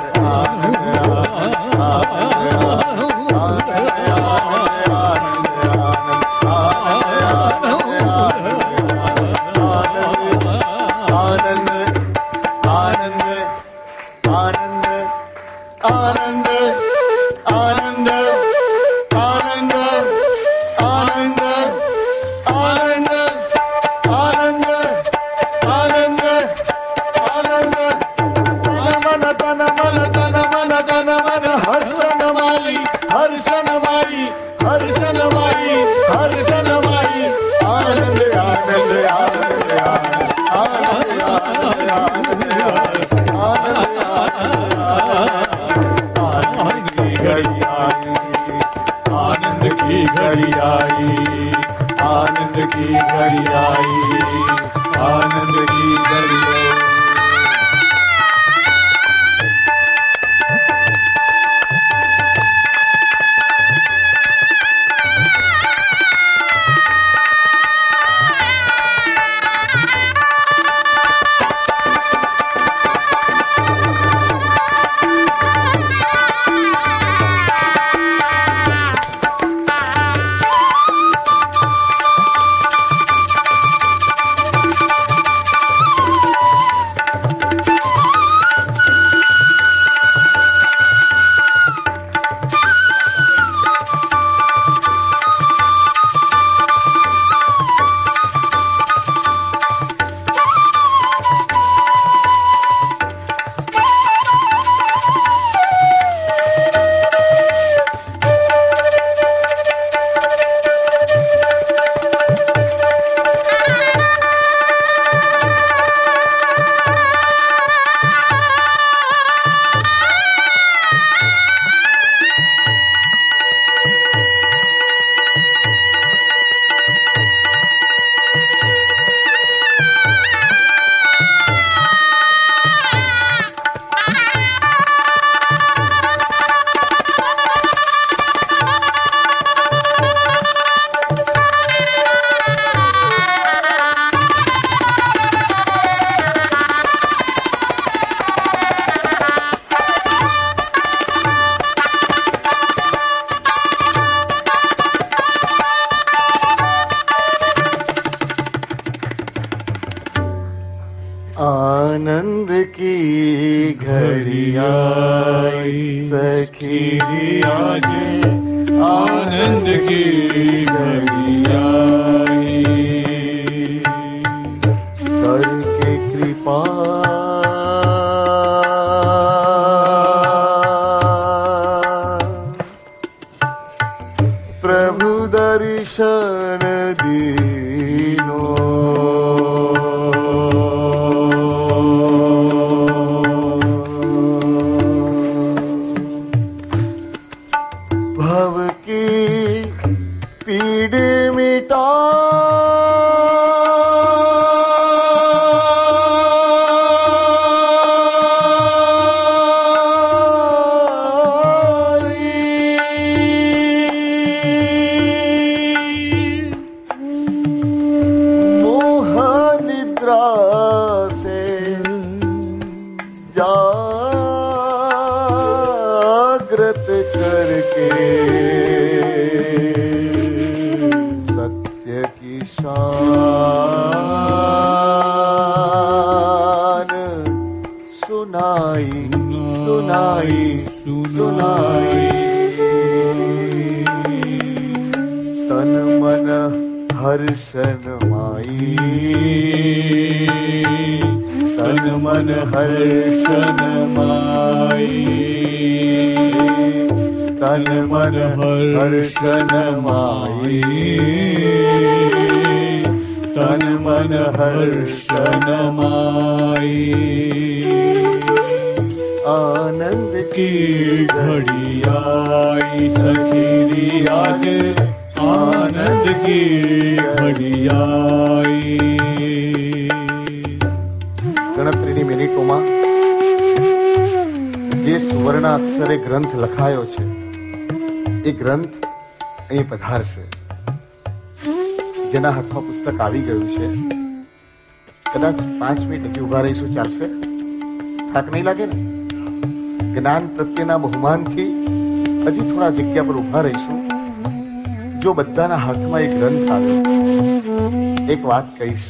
आनंद की घड़ी आई सखी आज, आनंद की घड़ी आई करके कृपा प्रभु दर्शन दीनो जागृत करके सत्य की शान सुनाई सुनाई सुनाई तन मन हर्षन माई तन मन हर्षन माई तन मन हर्षन माई તન મન હર્ષન માઈ આનંદ કી ઘડી આઈ સખી આજ આનંદ કી ઘડી આઈ. ગણતરીની મિનિટોમાં જે સુવર્ણ અક્ષરે ગ્રંથ લખાયો છે એ ગ્રંથ અહીં પધારશે. જેના હાથમાં પુસ્તક આવી ગયું છે, કદાચ 5 મિનિટ હજી ઉભા રહીશું, ચાલશે? થાક નહીં લાગે ને? જ્ઞાન પ્રત્યેના બહુમાનથી હજી થોડા જગ્યા પર ઉભા રહીશું. જો બધાના હાથમાં એક ગ્રંથ આવે, એક વાત કહીશ,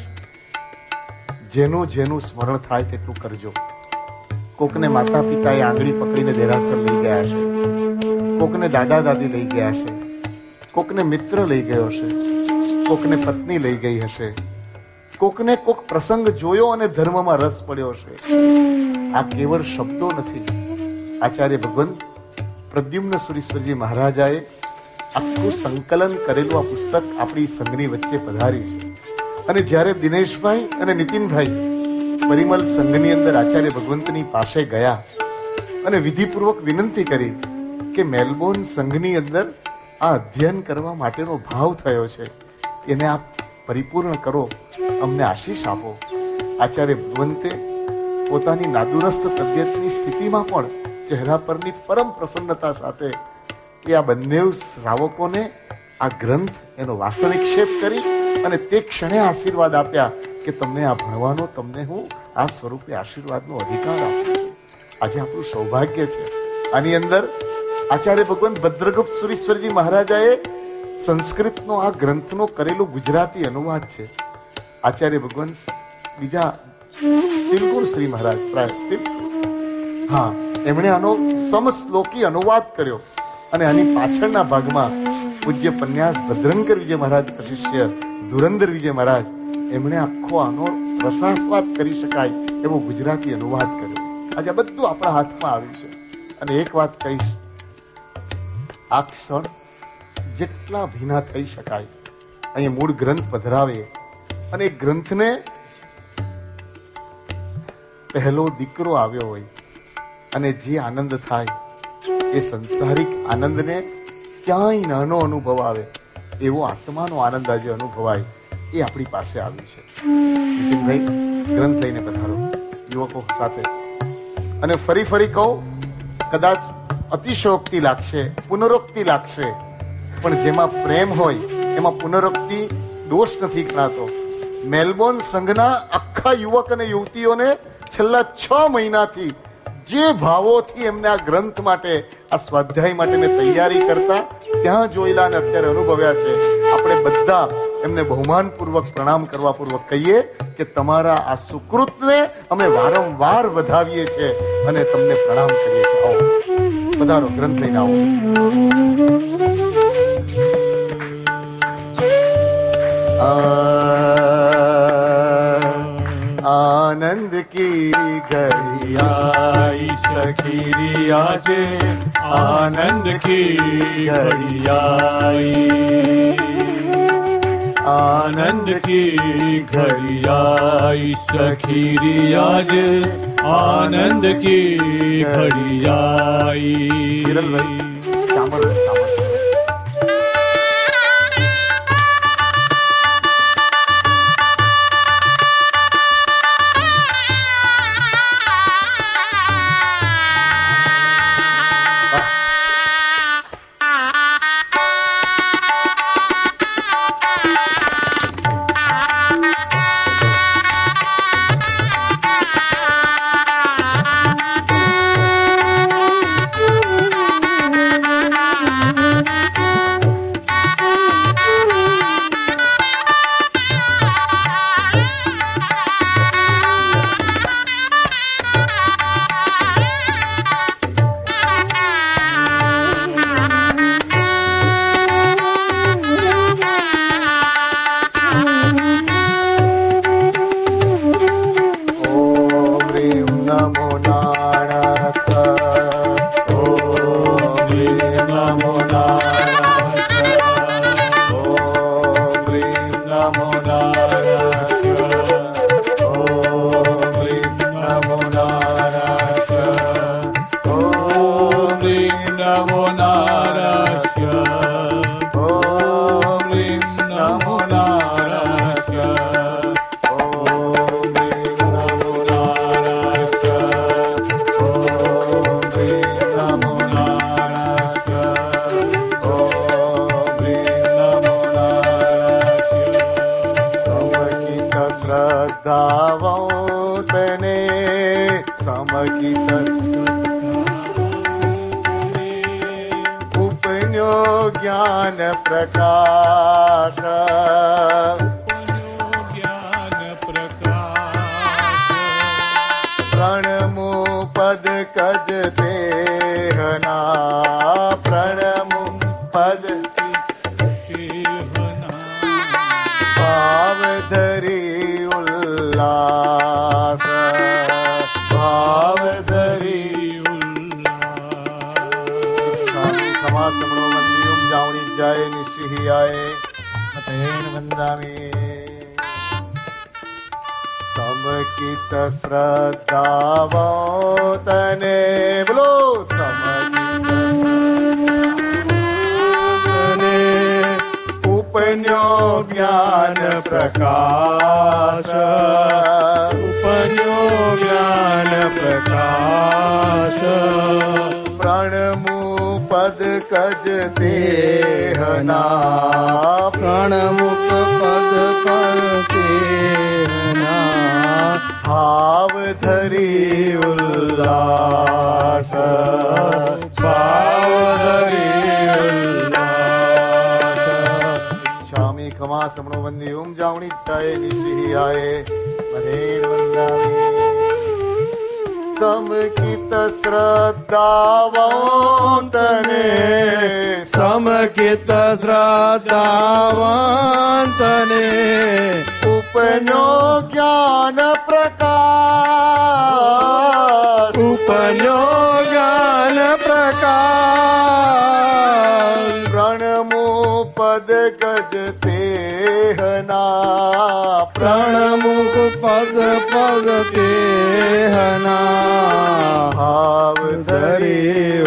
જેનું જેનું સ્મરણ થાય તેટલું કરજો. કોકને માતા પિતાએ આંગળી પકડીને દેરાસર લઈ ગયા છે, કોકને દાદા દાદી લઈ ગયા છે, કોકને મિત્ર લઈ ગયો છે, કોકને પત્ની લઈ ગઈ હશે, કોકને કોક પ્રસંગ જોયો અને ધર્મમાં રસ પડ્યો છે. આ કેવળ શબ્દો નથી. આચાર્ય ભગવંત પ્રદ્યુમ્ન સુરીશ્વરજી મહારાજાએ આખું સંકલન કરેલું આ પુસ્તક આપણી સંઘની વચ્ચે પધાર્યું છે. અને જ્યારે દિનેશભાઈ અને નીતિનભાઈ પરિમલ સંઘની અંદર આચાર્ય ભગવંતની પાસે ગયા અને વિધિપૂર્વક વિનંતી કરી કે મેલબોર્ન સંઘની અંદર આ અધ્યયન કરવા માટેનો ભાવ થયો છે, એને આપ પરિપૂર્ણ કરો, અમને આશીષ આપો. આચાર્ય ભગવંતે પોતાની નાદુરસ્ત તબિયતની સ્થિતિમાં પણ ચહેરા પરની પરમ પ્રસન્નતા સાથે એ આ બંને શ્રાવકોને આ ગ્રંથ એનો વાસનિક્ષેપ કરી અને તે ક્ષણે આશીર્વાદ આપ્યા કે તમને આ ભણવાનો, તમને હું આ સ્વરૂપે આશીર્વાદનો અધિકાર આપું છું. આજે આપણું સૌભાગ્ય છે. આની અંદર આચાર્ય ભગવંત ભદ્રગુપ્ત સુરીશ્વરજી મહારાજાએ સંસ્કૃતનો આ ગ્રંથનો કરેલું ગુજરાતી અનુવાદ છે. આચાર્ય ભગવંત બીજા સિલગુણ શ્રી મહારાજ હા, એમણે આનો સમશ્લોકી અનુવાદ કર્યો અને આની પાછળના ભાગમાં પૂજ્ય પન્યાસ ભદ્રંકર વિજય મહારાજ શિષ્ય ધુરંધર વિજય મહારાજ એમણે આખો આનો રસાસ્વાદ કરી શકાય એવો ગુજરાતી અનુવાદ કર્યો. આજે બધું આપણા હાથમાં આવ્યું છે. અને એક વાત કહીશ, આ ક્ષણ જેટલા ભીના થઈ શકાય અહીં મૂળ ગ્રંથ પધરાવે અને એ ગ્રંથને પહેલો દીકરો આવ્યો હોય અને જે આનંદ થાય એ સંસારિક આનંદને ક્યાંય નાનો અનુભવ આવે એવો આત્માનો આનંદ આજે અનુભવાય એ આપણી પાસે આવ્યું છે. નીતિનભાઈ ગ્રંથ લઈને પધારો યુવકો સાથે. અને ફરી ફરી કહું, કદાચ અતિશયોક્તિ લાગશે, પુનરોક્તિ લાગશે, પણ જેમાં પ્રેમ હોય એમાં પુનરોક્તિ દોષ નથી ગણાતો. મેલબોર્ન સંઘના આખા યુવક અને યુવતીઓને છેલ્લા 6 મહિનાથી જે ભાવોથી એમને આ ગ્રંથ માટે, આ સ્વાધ્યાય માટેની તૈયારી કરતા ત્યાં જોયેલા અને અત્યારે અનુભવ્યા છે. આપણે બધા એમને બહુમાનપૂર્વક પ્રણામ કરવા પૂર્વક કહીએ કે તમારા આ સુકૃતને અમે વારંવાર વધાવીએ છીએ અને તમને પ્રણામ કરીએ છીએ. આવો પધારો, ગ્રંથ લઈને આવો. આનંદ કી ઘડી આઈ સખી આજે આનંદ કી ઘડી આઈ આનંદ કી ઘડી આઈ સખી આજે આનંદ કી ઘડી આઈ. કિરણભાઈ ચામર શ્રદ્ધાવો તને સમકિત ઉપન્યો જ્ઞાન પ્રકાશ પ્રણમો પદ કજ તેહના પ્રણમો પદ ભાવ ધરી ઉલ્લાસ ભાવ ધરી સમાસ વંદિયુમ જાવણી જાય નિશ્ચિયાય મતેન વંદામી સમકિત શ્રદ્ધાવો તને બોલો સમકિત ઉપન્યો જ્ઞાન પ્રકાશ ઉપન્યો જ્ઞાન પ્રકાશ પ્રણમુ પદ કજ દેહના પ્રાણમુખ પદ તેહના ભાવ ધરી ઉલ્લાસ ભાવ ધરી ઉલ્લાસ સ્વામી ખમા સમણો વંદી ઓમ જાવણી ચાય નિશ્ચિયાય મધેર વંદામી સમકિત શ્રદ્ધાવો તને સમકિત શ્રદ્ધાવંતને ઉપનો જ્ઞાન પ્રકાશ ઉપન્યો જ્ઞાન પ્રકાશ પ્રણમો પદ ગજ તેહના પ્રણમુખ પદ તેહના ભાવ ધરી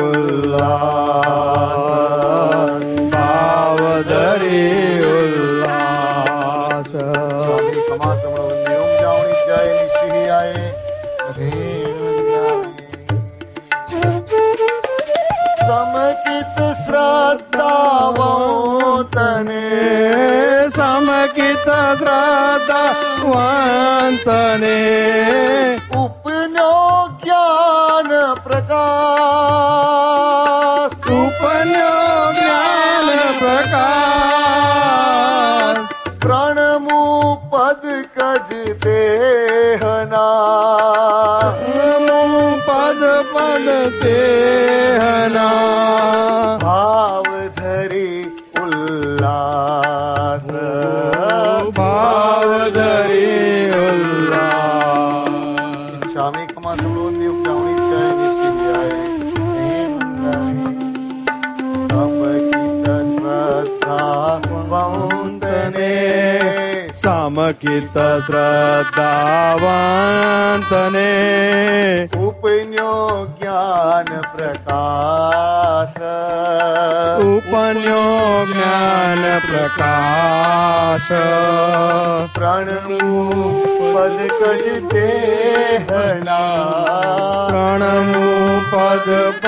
ઉલ્લાસ ભાવ ધરી ઉલ્લાસ સ્વામી કમા સમણો વંદે ઓમ જાવણી જાય નિશ્ચિયાય સમકિત શ્રદ્ધાવો તને સમકિત શ્રદ્ધાવંતને ઉપનો જ્ઞાન પ્રકાશ ઉપન્યો જ્ઞાન પ્રકાશ પ્રણમુ પદ કજ દેહના પદ તેહના ભાવ ધરી ઉલ્લાસ ભાવ ધરી ઉલ્લાસ સ્વામી કમા સમણો દેવ જાવણી જાય નિશ્ચિયાય સમકિત શ્રદ્ધાવંતને ઉપન્યો જ્ઞાન પ્રકાશ ઉપન્યો જ્ઞાન પ્રકાશ પ્રણમુ પદ કજ દેહના પ્રણમુ પદ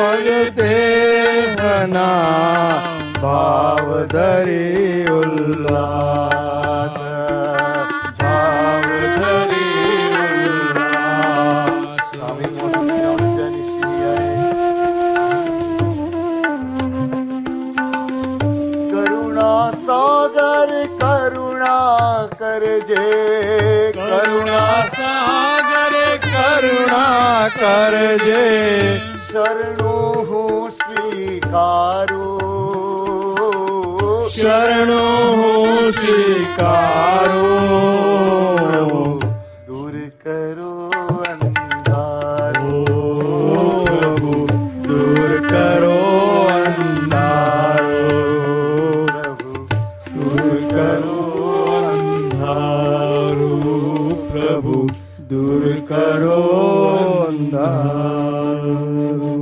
તેહના ભાવ ધરી ઉલ્લાસ ભાવ ધરી ઉલ્લાસ સ્વામી મોટા કરુણા સાગર કરુણા કરજે કરુણા સાગર કરુણા કરજે શરણો હું સ્વીકારું શરણો હું સ્વીકારું દૂર કરો અંધારો પ્રભુ દૂર કરો અંધારો પ્રભુ દૂર કરો અંધારું પ્રભુ દૂર કરો અંધારું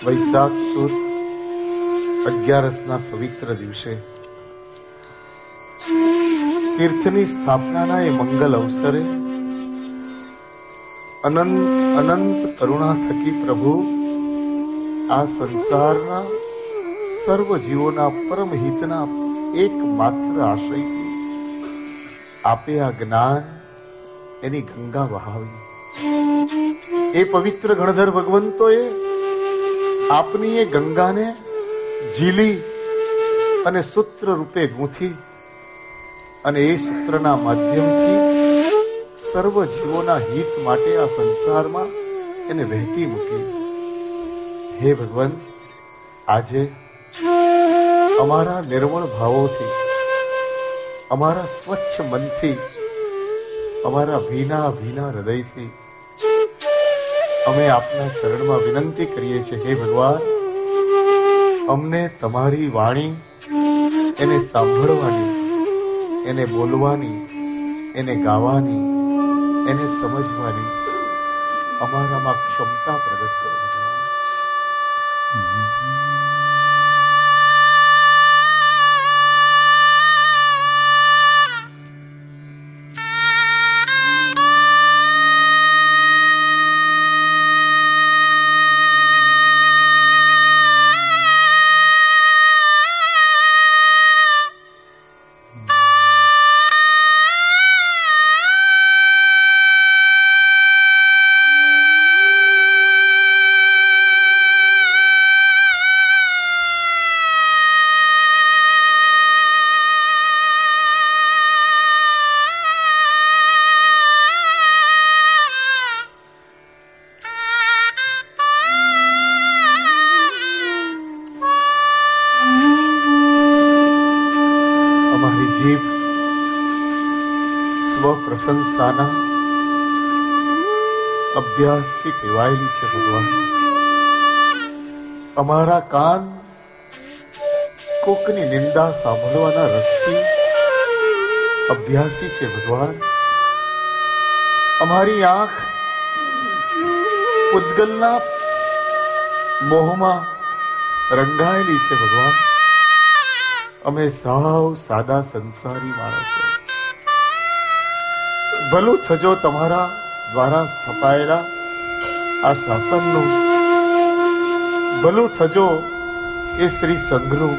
વૈશાખ સુદ 11ના પવિત્ર દિવસે તીર્થની સ્થાપનાના એ મંગલ અવસરે અનંત કરુણા થકી પ્રભુ આ સંસારના સર્વ જીવોના પરમ હિતના એકમાત્ર આશ્રયથી આપે આ જ્ઞાન એની ગંગા વહાવી. એ પવિત્ર ગણધર ભગવંતોએ આપની એ ગંગાને ઝીલી અને સૂત્ર રૂપે ગૂંથી અને એ સૂત્રના માધ્યમથી સર્વ જીવોના હિત માટે આ સંસારમાં એને વહેતી મૂકી. હે ભગવાન, આજે અમારા નિર્મળ ભાવોથી, અમારા સ્વચ્છ મનથી, અમારા ભીના હૃદયથી અમે આપના ચરણમાં વિનંતી કરીએ છીએ. હે ભગવાન, અમને તમારી વાણી એને સાંભળવાની, એને બોલવાની, એને ગાવાની, એને સમજવાની અમારામાં ક્ષમતા પ્રગટ કરો. પ્રશંસાના અભ્યાસથી ટેવાયેલી છે ભગવાન. અમારા કાન કોકની નિંદા સાંભળવાના રસથી અભ્યાસી છે ભગવાન. અમારી આંખ પૂતગલના મોહમાં રંગાયેલી છે ભગવાન. અમે સાવ સાદા સંસારી માણસો. ભલું થજો તમારા દ્વારા સ્થપાયેલા આ શાસનનું, ભલું થજો એ શ્રી સંઘનું,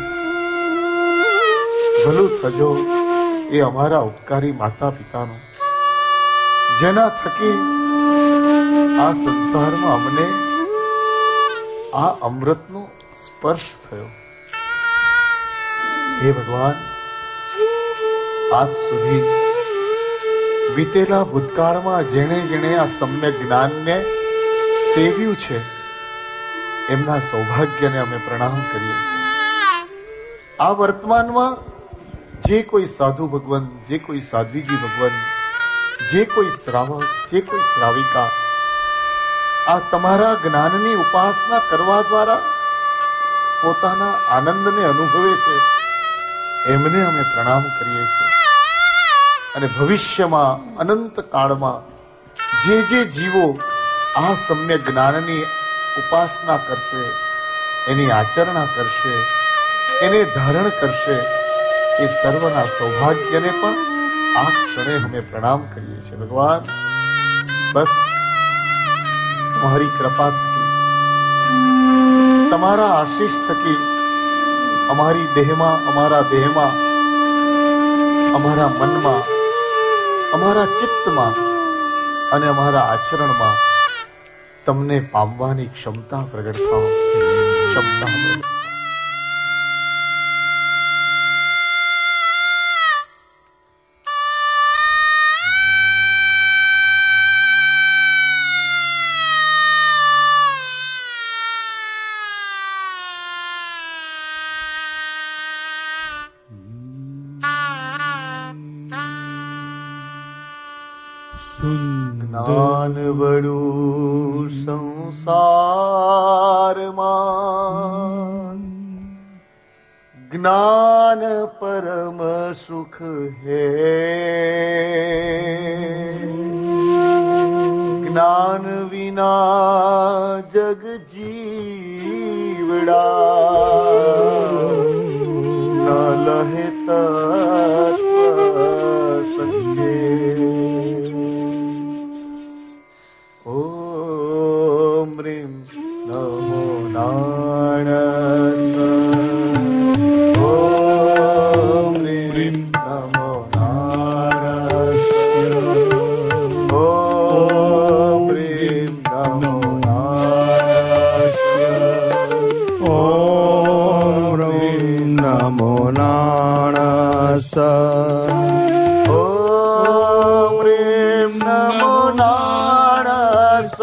ભલું થજો એ અમારા ઉપકારી માતા પિતાનું, જેના થકી આ સંસારમાં અમને આ અમૃતનો સ્પર્શ થયો. હે ભગવાન, આજ સુધી વીતેલા ભૂતકાળમાં જેણે જેણે આ સમ્યક જ્ઞાનને સેવ્યું છે એમના સૌભાગ્યને અમે પ્રણામ કરીએ છીએ. આ વર્તમાનમાં જે કોઈ સાધુ ભગવાન, જે કોઈ સાધ્વીજી ભગવાન, જે કોઈ શ્રાવક, જે કોઈ શ્રાવિકા આ તમારા જ્ઞાનની ઉપાસના કરવા દ્વારા પોતાના આનંદને અનુભવે છે એમને અમે પ્રણામ કરીએ છીએ. અને ભવિષ્યમાં અનંત કાળમાં જે જે જીવો આ સમ્યક જ્ઞાનની ઉપાસના કરશે, એની આચરણા કરશે, એને ધારણ કરશે, એ સર્વના સૌભાગ્યને પણ આ ક્ષણે અમે પ્રણામ કરીએ છીએ. ભગવાન, બસ તમારી કૃપા થકી, તમારા આશીષ થકી અમારી દેહમાં, અમારા દેહમાં, અમારા મનમાં, અમારા ચિત્તમાં અને અમારા આચરણમાં તમને પામવાની ક્ષમતા પ્રગટ થાઓ. ક્ષમતા પ્રગટ. જ્ઞાન વડું સંસારમાં, જ્ઞાન પરમ સુખ હે. જ્ઞાન વિના જગ જી ન લહે તત્વ સત્ય. ઓમ રીમ નમો નારાયણ. ઓમ રીમ નમો નારાયણ. ઓમ રીમ નમો નારાયણ. ઓમ રીમ નમો નાણસ. ઓમ રીમ નમો નાણસ.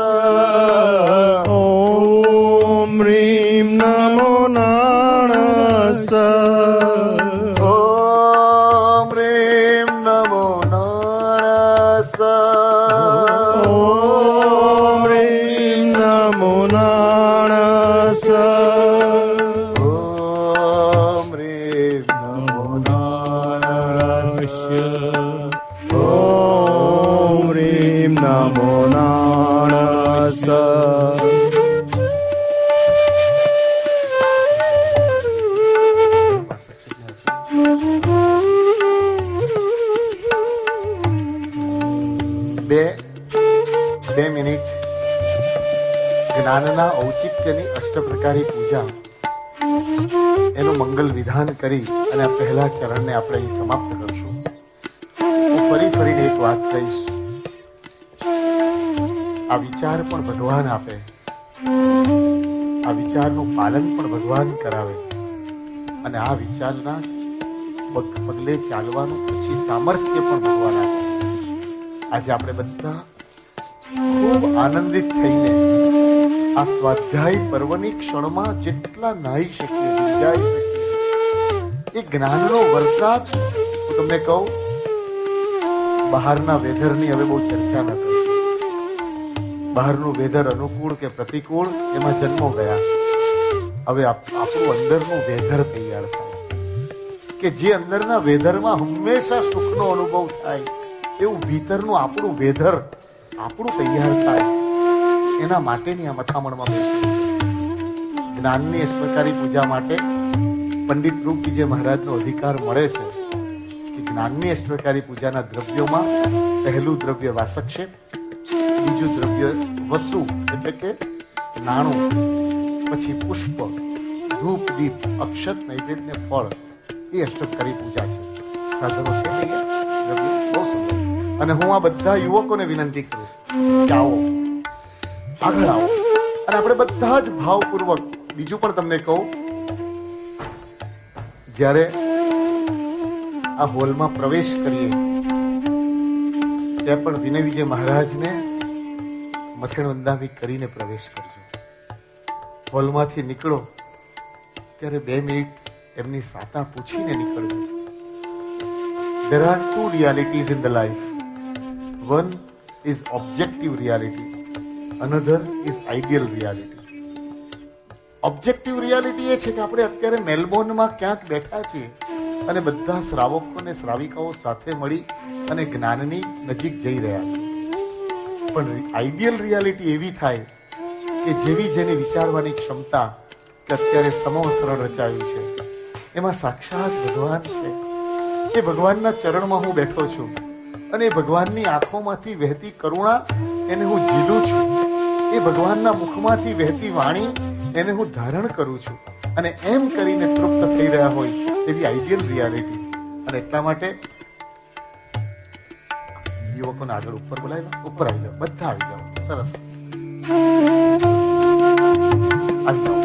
ઓમ રીમ નમો નાણસ. ઓમ રીમ નમો નાણસ. ઓમ રીમ નમો નાણસ. ઓમ રીમ નમો નાણસ. ઓમ રીમ નમો નાણસ. બે મિનિટ જ્ઞાનના ઔચિત્યની અષ્ટપ્રકારી પૂજા એનું મંગલ વિધાન કરી અને આ પહેલા ચરણને આપણે અહીં સમાપ્ત કરશું. હું ફરીને એક વાત કહીશ. આ વિચાર પણ ભગવાન આપે, આ વિચારનું પાલન પણ ભગવાન કરાવે અને આ વિચારના પગલે ચાલવાનું પછી સામર્થ્ય પણ ભગવાન આપે. આજે આપણે બધા ખૂબ આનંદિત થઈને આ સ્વાધ્યાય પર્વની ક્ષણમાં જેટલા નાહી શકીએ, ભીંજાઈ શકીએ, એ જ્ઞાનનો વરસાદ. હું તમને કહું, બહારના વેધરની હવે બહુ ચર્ચા ન કરશો. બહારનું વેધર અનુકૂળ કે પ્રતિકૂળ એમાં જન્મો ગયા. હવે આપણું અંદરનું વેધર તૈયાર થાય કે જે અંદરના વેધરમાં હંમેશા સુખનો અનુભવ થાય એવું ભીતરનું આપણું વેધર આપણું તૈયાર થાય. એના માટેની આ મથામણમાં બેઠું. જ્ઞાનની અષ્ટપ્રકારી પૂજા માટે પંડિત રૂપજી મહારાજનો અધિકાર મળે છે કે જ્ઞાનની અષ્ટપ્રકારી પૂજાના દ્રવ્યોમાં પહેલું દ્રવ્ય વાસક્ષેપ, બીજું દ્રવ્ય વસુ એટલે કે નાણું, પછી પુષ્પ, ધૂપ, દીપ, અક્ષત, નૈવેદ્ય, ફળ. એ અષ્ટપ્રકારી પૂજા છે. સાધનો છે દ્રવ્ય બહુ સુંદર. અને હું આ બધા યુવકોને વિનંતી કરું કે આવો, આગળ આવો અને આપણે બધા જ ભાવપૂર્વક. બીજું પણ તમને કહું, જ્યારે આ હોલમાં પ્રવેશ કરીએ ત્યાં પણ વિનય વિજય મહારાજને મથેણ વંદાવી કરીને પ્રવેશ કરજો. હોલમાંથી નીકળો ત્યારે 2 મિનિટ એમની સાતા પૂછીને નીકળજો. There are 2 realities in the life. One is objective reality. Another is ideal reality. Objective reality એ છે કે આપણે અત્યારે મેલબોર્નમાં ક્યાંક બેઠા છીએ અને બધા શ્રાવકો અને શ્રાવિકાઓ સાથે મળી અને જ્ઞાનની નજીક જઈ રહ્યા છે. પણ આઈડિયલ રિયાલિટી એવી થાય કે જેવી જેની વિચારવાની ક્ષમતા કે અત્યારે સમવસરણ રચાયું છે એમાં સાક્ષાત ભગવાન છે. એ ભગવાનના ચરણમાં હું બેઠો છું અને એ ભગવાનની આંખોમાંથી વહેતી કરુણા એને હું ઝીલું છું. એ ભગવાનના મુખમાંથી વહેતી વાણી એને હું ધારણ કરું છું અને એમ કરીને તૃપ્ત થઈ રહ્યા હોય એવી આઈડિયલ રિયાલિટી. અને એટલા માટે યુવકોને આગળ ઉપર બોલાવ્યા. ઉપર આવી જાઓ, બધા આવી જાઓ. સરસ, આવી જાઓ.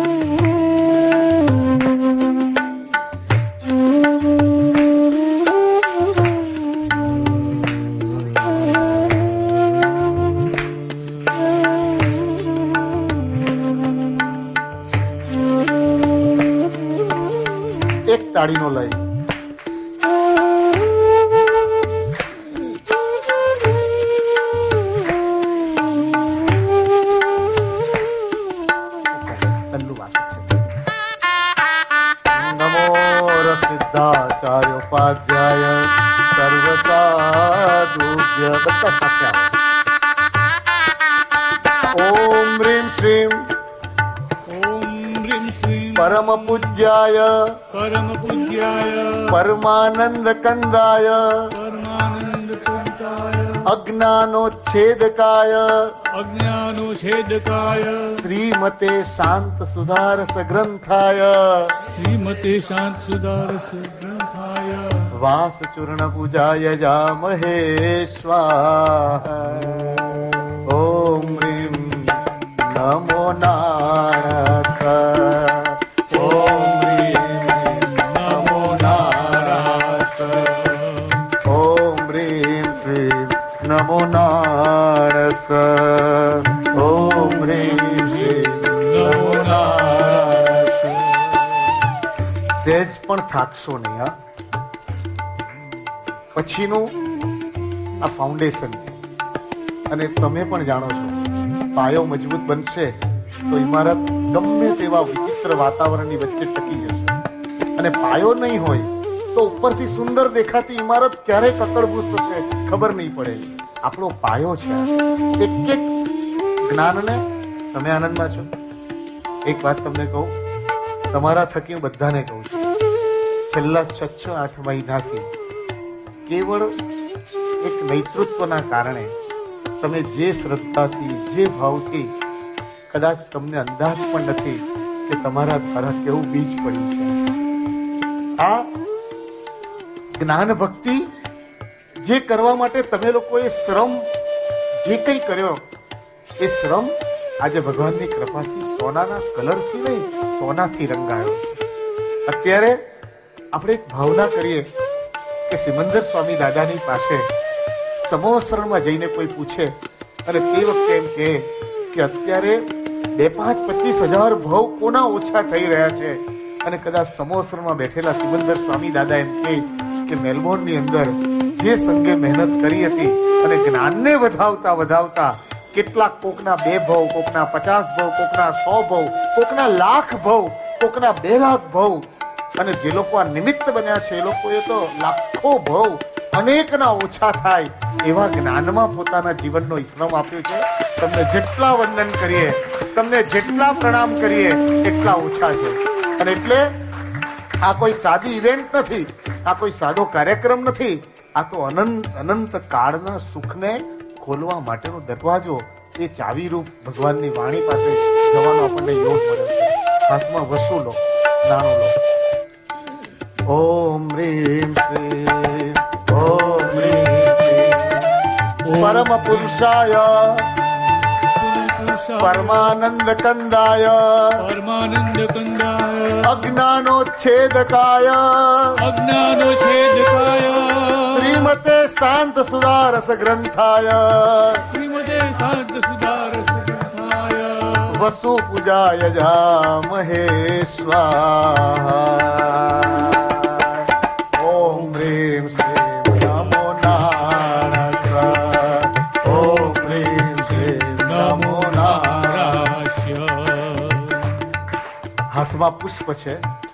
એક તાળીનો લઈ ઉપાધ્યાય સર્વસાધુભ્ય. બધા સાથે આવો. ઓમ રીમ શ્રીમ ઓમ રીમ પરમ પૂજ્યાય પરમ પૂજ્યાય પરમાનંદ કંદાય પરમાનંદ કંતાય અજ્ઞાનોચ્છેદકાય અજ્ઞાનોચ્છેદકાય શ્રીમતે શાંત સુધારસ ગ્રંથાય શ્રીમતે શાંત સુધારસ ગ્રંથાય વાસચૂર્ણ પૂજાય જામહે સ્વાહા. ઓમ હ્રીમ નમો નારાયણ. ઓમ હ્રીમ નમો નારાયણ. ઓમ હ્રીમ શ્રીમ નમો નારાયણ. ઓમ હ્રીમ શ્રીમ નમો નારાયણ. સહેજ પણ થાકશો નહીં. હા, પછીનું આ ફાઉન્ડેશન છે અને તમે પણ જાણો છો, પાયો મજબૂત બનશે તો ઇમારત ગમે તેવા વિચિત્ર વાતાવરણની વચ્ચે ટકી જશે. અને પાયો નહીં હોય તો ઉપરથી સુંદર દેખાતી ઇમારત ક્યારેય કકડબૂસ થશે, ખબર નહીં પડે. આપણો પાયો છે. એક એક જ્ઞાનને તમે આનંદમાં છો. એક વાત તમને કહું, તમારા થકી હું બધાને કહું છું, છેલ્લા 6-8 મહિનાથી કેવળ એક નેતૃત્વના કારણે તમે જે શ્રદ્ધાથી, જે ભાવથી, કદાચ તમને અંદાજ પણ નથી કે તમારા દ્વારા કેવું બીજ પડ્યું છે. આ જ્ઞાન ભક્તિ જે કરવા માટે તમે લોકોએ શ્રમ જે કંઈ કર્યો, એ શ્રમ આજે ભગવાનની કૃપાથી સોનાના કલરથી નહીં, સોનાથી રંગાયો. અત્યારે આપણે એક ભાવના કરીએ કે સિમંદર સ્વામી દાદાની પાસે સમોસરણમાં જઈને કોઈ પૂછે અને તે વખતે એમ કહે કે અત્યારે 2-5-25,000 ભાવ કોના ઓછા થઈ રહ્યા છે, અને કદાચ સમોસરમાં બેઠેલા સિમંદર સ્વામી દાદા એમ કહે કે મેલબોર્નની અંદર જે સંઘે મહેનત કરી હતી અને જ્ઞાનને વધાવતા વધાવતા કેટલાક કોકના 2 ભાવ, કોકના 50 ભાવ, કોકના 100 ભાવ, કોકના લાખ ભાવ, કોકના 2 લાખ ભાવ, અને જે લોકો આ નિમિત્ત બન્યા છે એ લોકોએ તો લાખો ભાવ અનેકના ઓછા થાય એવા જ્ઞાનમાં પોતાના જીવનનો શ્રમ આપ્યો છે. તમને જેટલા વંદન કરીએ, તમને જેટલા પ્રણામ કરીએ એટલા ઓછા છે. અને એટલે આ કોઈ સાદી ઇવેન્ટ નથી, આ કોઈ સાદો કાર્યક્રમ નથી, આ તો અનંત કાળના સુખને ખોલવા માટેનો દરવાજો, એ ચાવીરૂપ ભગવાનની વાણી પાસે જવાનો આપણને યોગ મળે છે. હાથમાં વસૂલો, નાણો લો. ઓમ હ્રીમ શ્રીમ ઓમ હ્રીમ શ્રીમ પરમ પુરુષાય પરમાનંદ કંદાય પરમાનંદ કંદાય અજ્ઞાનોચ્છેદકાય અજ્ઞાનોચ્છેદકાય શ્રીમતે શાંત સુધારસ ગ્રંથાય શ્રીમતે શાંત સુધારસ ગ્રંથાય વસુ પૂજાય જામહે સ્વાહા. ઓમ હ્રીમ શ્રીમ નમો નારાયણ. ઓમ હ્રીમ શ્રીમ નમો નારાયણ. હાથમાં પુષ્પ છે.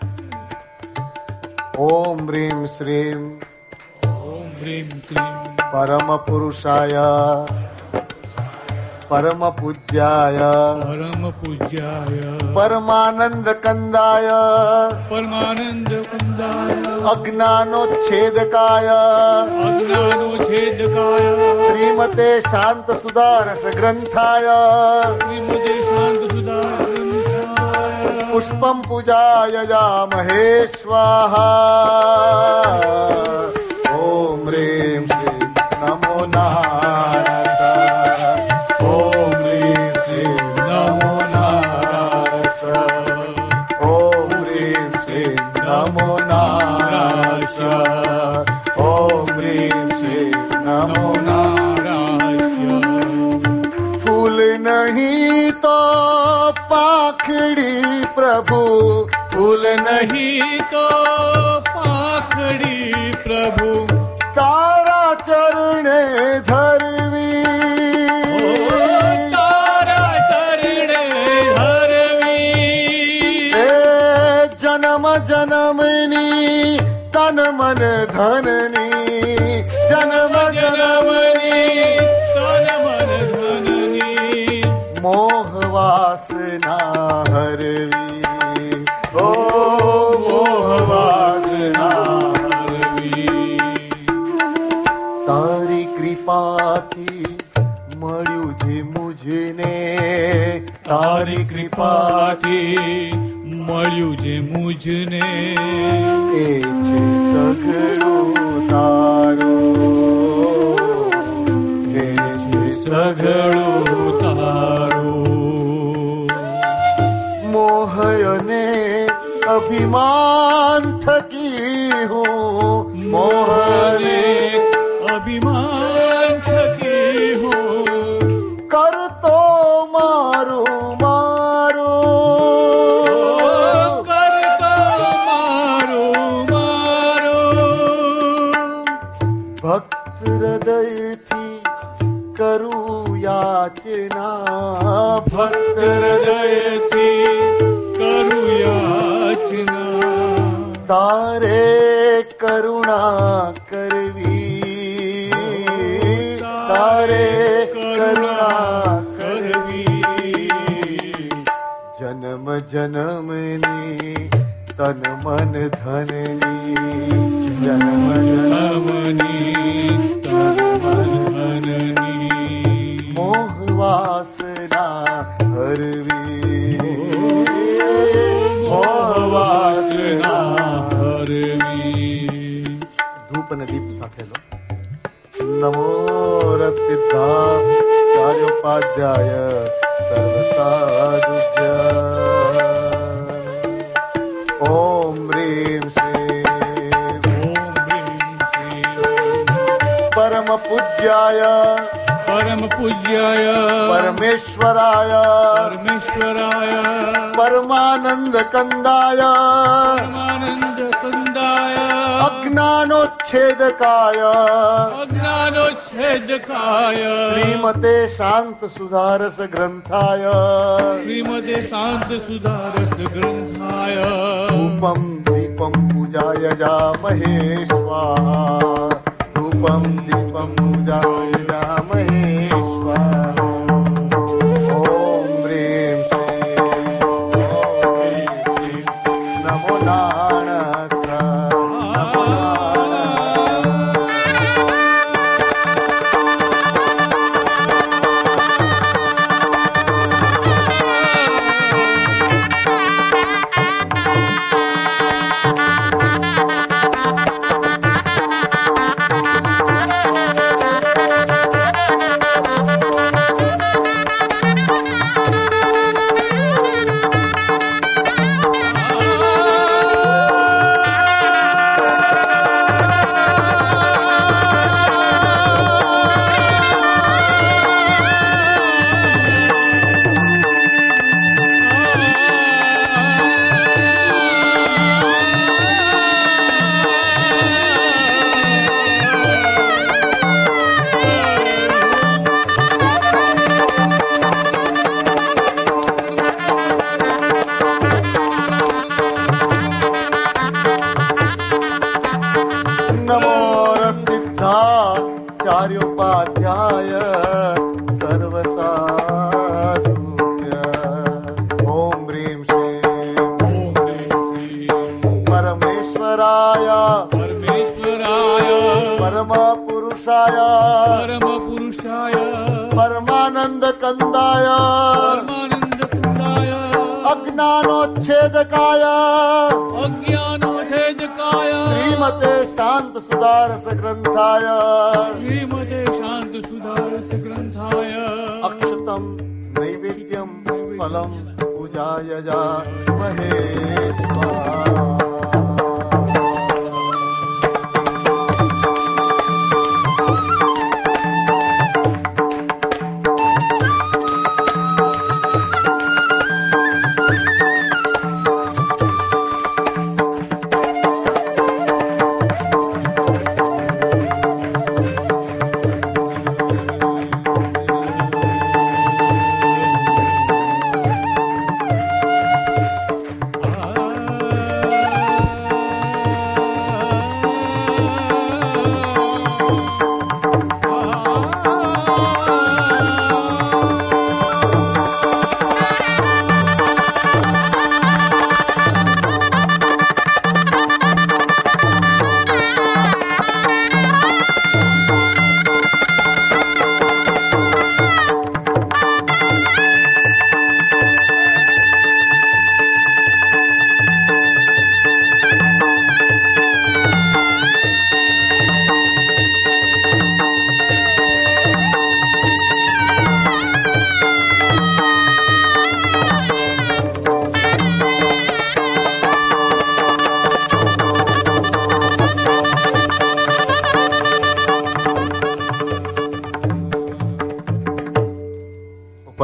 ઓમ હ્રીમ શ્રીમ ઓમ હ્રીમ શ્રીમ પરમ પુરુષાય પરમ પૂજ્યાય પરમ પૂજ્યાય પરમાનંદ કંદાય પરમાનંદ કંદાય અજ્ઞાનોચ્છેદકાય અજ્ઞાનોચ્છેદકાય શ્રીમતે શાંત સુધારસ ગ્રંથાય શ્રીમતે શાંત સુધારસ ગ્રંથાય પુષ્પમ પૂજાય જામહે સ્વાહા. ઓમ હ્રીમ શ્રીમ નમો નારાયણ. ઓમ હ્રીમ શ્રીમ નમો નારાયણ. ઓમ હ્રીમ શ્રીમ નમો નારાયણ. ઓમ હ્રીમ શ્રીમ નમો નારાયણ. ફૂલ નહીં તો પાંખડી પ્રભુ, ફૂલ નહીં નહીં તો પાખડી પ્રભુ તારા ચરણે ધરવી, તારા ચરણે ધરવી એ જન્મ જન્મની તન મન ધનની, જન્મ જન્મની તન મન ધનની મોહ વાસના હરવી. ઓ તારી કૃપાથી મળ્યું જે મુજને એ છે સઘળું તારું, એ છે સઘળું તારું. મોહયને અભિમાન થકી હું, મોહને અભિમાન થકી હું કરતો મારું મારું, કરતો મારું મારું. ભક્ત હૃદયથી કરું યાચના, ભક્ત હૃદયથી કરું યાચના. તારે કરુણા કરવી, તારે કરુણા કરવી. જન્મ જન્મની તન મન ધનની, જન્મ જન્મની તન મન ધનની. મોહ વાસના હરવી, મોહ વાસના હરવી. ધૂપ અને દીપ સાથે લો. નમો રસિદ્ધાચાર્યોપાધ્યાય સર્વસાધુભ્ય. ઓમ હ્રીમ શ્રીમ ઓમ હ્રીમ શ્રીમ પરમ પૂજ્યાય પરમ પૂજ્યાય પરમેશ્વરાય પરમેશ્વરાય પરમાનંદ કંદાય પરમાનંદ કંદાય અજ્ઞાનોચ્છેદકાય અજ્ઞાનોચ્છેદકાય શ્રીમતે શાંત સુધારસ ગ્રંથાય શ્રીમતે શાંત સુધારસ ગ્રંથાય ધૂપમ દીપમ પૂજાય જામહે સ્વાહા, ધૂપમ દીપમ પૂજાય જામહે સ્વાહા. ઓમ હ્રીમ શ્રીમ ઓમ હ્રીમ શ્રીમ નમો નારાયણાય. નમો રસિદ્ધાચાર્યોપાધ્યાય સર્વસાધુભ્ય. ઓમ હ્રીમ શ્રીમ ઓમ હ્રીમ શ્રીમ પરમેશ્વરાય પરમેશ્વરાય પરમ પુરુષાય પરમ પુરુષાય પરમાનંદ કંદાય પરમાનંદ કંદાય અજ્ઞાનોચ્છેદકાય અજ્ઞાનોચ્છેદકાય શ્રીમતે શાંત સુધારસ ગ્રંથાય શ્રીમતે શાંત સુધારસ ગ્રંથાય અક્ષતમ નૈવેદ્યમ ફલમ પૂજાય જામહે સ્વાહા.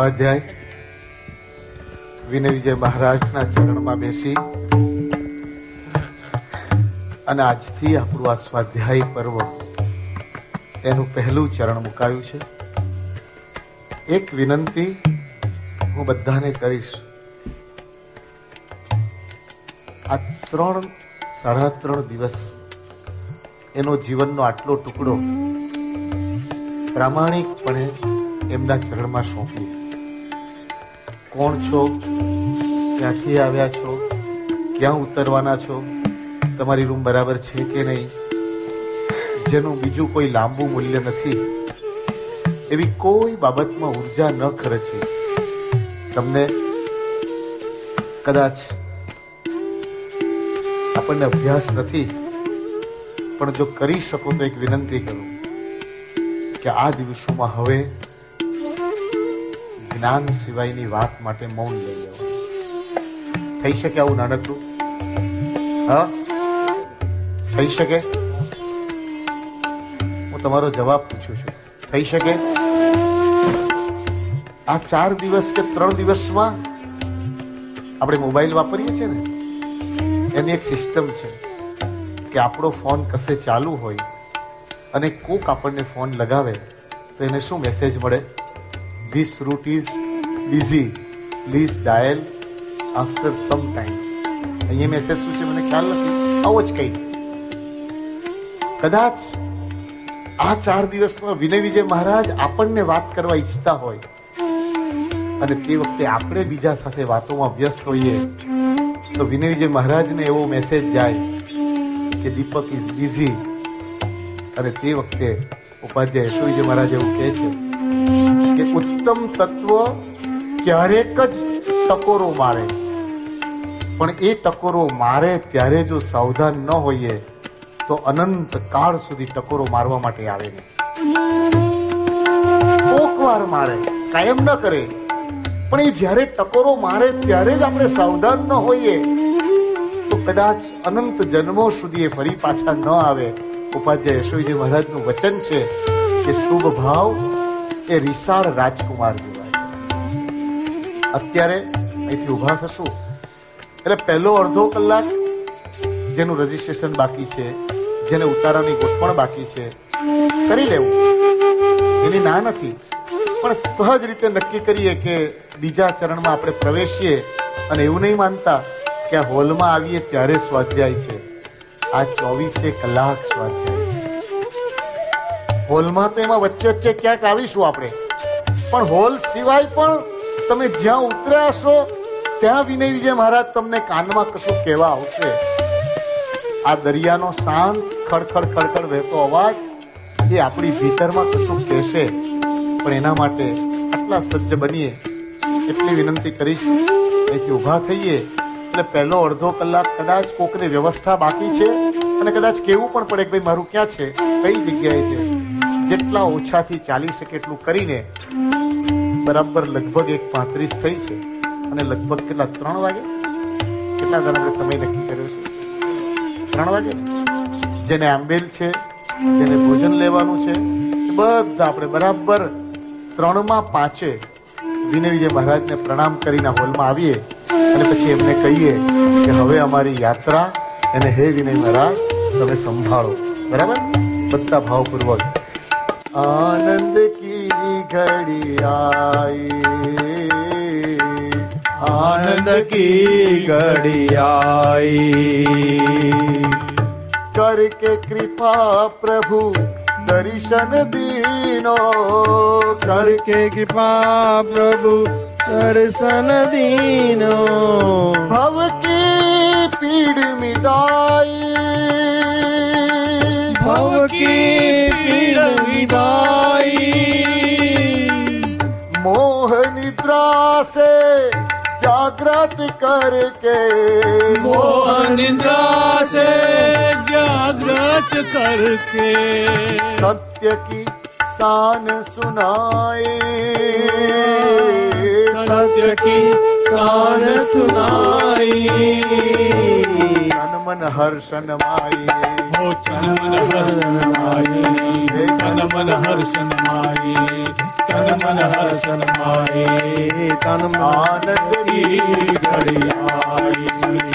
ઉપાધ્યાય વિનય વિજય મહારાજના ચરણમાં બેસી અને આજથી આપણું આ સ્વાધ્યાય પર્વ એનું પહેલું ચરણ મુકાયું છે. એક વિનંતી હું બધાને કરીશ. આ 3-3.5 દિવસ એનો જીવનનો આટલો ટુકડો પ્રામાણિકપણે એમના ચરણમાં સોંપી. કોણ છો, ક્યાંથી આવ્યા છો, ક્યાં ઉતરવાના છો, તમારી રૂમ બરાબર છે કે નહીં, જેનું બીજું કોઈ લાંબુ મૂલ્ય નથી, એવી કોઈ બાબતમાં ઉર્જા ન ખર્ચી. તમને કદાચ આપણને અભ્યાસ નથી, પણ જો કરી શકો તો એક વિનંતી કરું કે આ દિવસોમાં હવે જ્ઞાન સિવાયની વાત માટે મૌન લઈ લેવું. થઈ શકે આવું નાનકડું? હા, થઈ શકે? હું તમારો જવાબ પૂછું છું. થઈ શકે? આ 4 દિવસ કે 3 દિવસમાં આપણે મોબાઈલ વાપરીએ છીએ ને, એની એક સિસ્ટમ છે કે આપણો ફોન કશે ચાલુ હોય અને કોક આપણને ફોન લગાવે તો એને શું મેસેજ મળે? This route is busy. Please dial after some time. અહીંયા મેસેજ શું છે મને ખ્યાલ નથી, આવો જ કઈ. કદાચ આ 4 દિવસમાં વિનય વિજય મહારાજ આપણને વાત કરવા ઈચ્છતા હોય અને તે વખતે આપણે બીજા સાથે વાતોમાં વ્યસ્ત હોઈએ તો વિનય વિજય મહારાજને એવો મેસેજ જાય કે દીપક ઇઝ બિઝી. અને તે વખતે ઉપાધ્યાય યશો વિજય મહારાજ એવું કહે છે કે ઉત્તમ તત્વ ક્યારેક જ ટકોરો મારે, પણ એ ટકોરો મારે ત્યારે જો સાવધાન ન હોઈએ તો અનંત કાળ સુધી ટકોરો મારવા માટે આવે નહીં. કોક વાર મારે, કાયમ ન કરે, પણ એ જ્યારે ટકોરો મારે ત્યારે જ આપણે સાવધાન ન હોઈએ તો કદાચ અનંત જન્મો સુધી એ ફરી પાછા ન આવે. ઉપાધ્યાય યશો વિજય મહારાજનું વચન છે કે શુભ ભાવ એ રીસાળ રાજકુમાર જેવા છે. અત્યારે અહીંથી ઉભા થશું એટલે પહેલો અડધો કલાક જેનું રજીસ્ટ્રેશન બાકી છે, જેને ઉતારાની ગોઠવણ બાકી છે, કરી લેવું. એની ના નથી, પણ સહજ રીતે નક્કી કરીએ કે બીજા ચરણમાં આપણે પ્રવેશીએ અને એવું નહીં માનતા કે આ હોલમાં આવીએ ત્યારે સ્વાધ્યાય છે. આ 24 કલાક સ્વાધ્યાય છે. હોલમાં તો એમાં વચ્ચે વચ્ચે ક્યાંક આવીશું આપણે, પણ હોલ સિવાય પણ તમે જ્યાં ઉતર્યા હશો ત્યાં વિનય વિજય મહારાજ તમને કાનમાં કશું કહેવા આવશે. આ દરિયાનો શાંત ખડખડ ખડખડ વહેતો અવાજ એ આપણી ભીતરમાં કશું કહેશે. પણ એના માટે આટલા સજ્જ બનીએ એટલી વિનંતી કરીશ. અહીંથી ઉભા થઈએ એટલે પહેલો અડધો કલાક કદાચ કોકની વ્યવસ્થા બાકી છે અને કદાચ કેવું પણ પડે કે ભાઈ મારું ક્યાં છે, કઈ જગ્યાએ છે. જેટલા ઓછાથી ચાલી શકે એટલું કરીને બરાબર લગભગ 1:35 થઈ છે અને લગભગ કેટલા 3 વાગે કેટલા જણ આપણે સમય નક્કી કર્યો છે? 3 વાગે. જેને આંબેલ છે, જેને ભોજન લેવાનું છે, બધા આપણે બરાબર 3:05 વિનય વિજય મહારાજને પ્રણામ કરીને હોલમાં આવીએ અને પછી એમને કહીએ કે હવે અમારી યાત્રા એને હે વિનય મહારાજ તમે સંભાળો. બરાબર? બધા ભાવપૂર્વક. આનંદ કી ઘડી આઈ, આનંદ કી ઘડી આઈ, करके कृपा प्रभु दर्शन दीनो, करके कृपा प्रभु दर्शन दीनो, भव की पीड़ मिटाई, भव की पीड़ मिटाई, मोह निद्रा से जागृत करके, मोह निद्रा से जागृत करके, सत्य की शान सुनाए, सत्य की शान सुनाई, तन मन हर्षन माई, हो तन मन हर्षन माई, तन मन हर्षन माई, तन मन हर्षन माए, तन मन आनंद की घड़ी आई,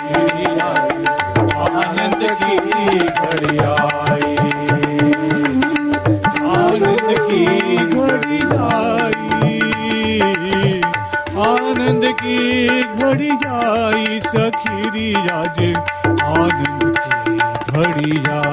आनंद की घड़ी आई, आनंद की घड़ी आई, आनंद की घड़ी आई, सखीरी आज आनंद की घड़ी आई।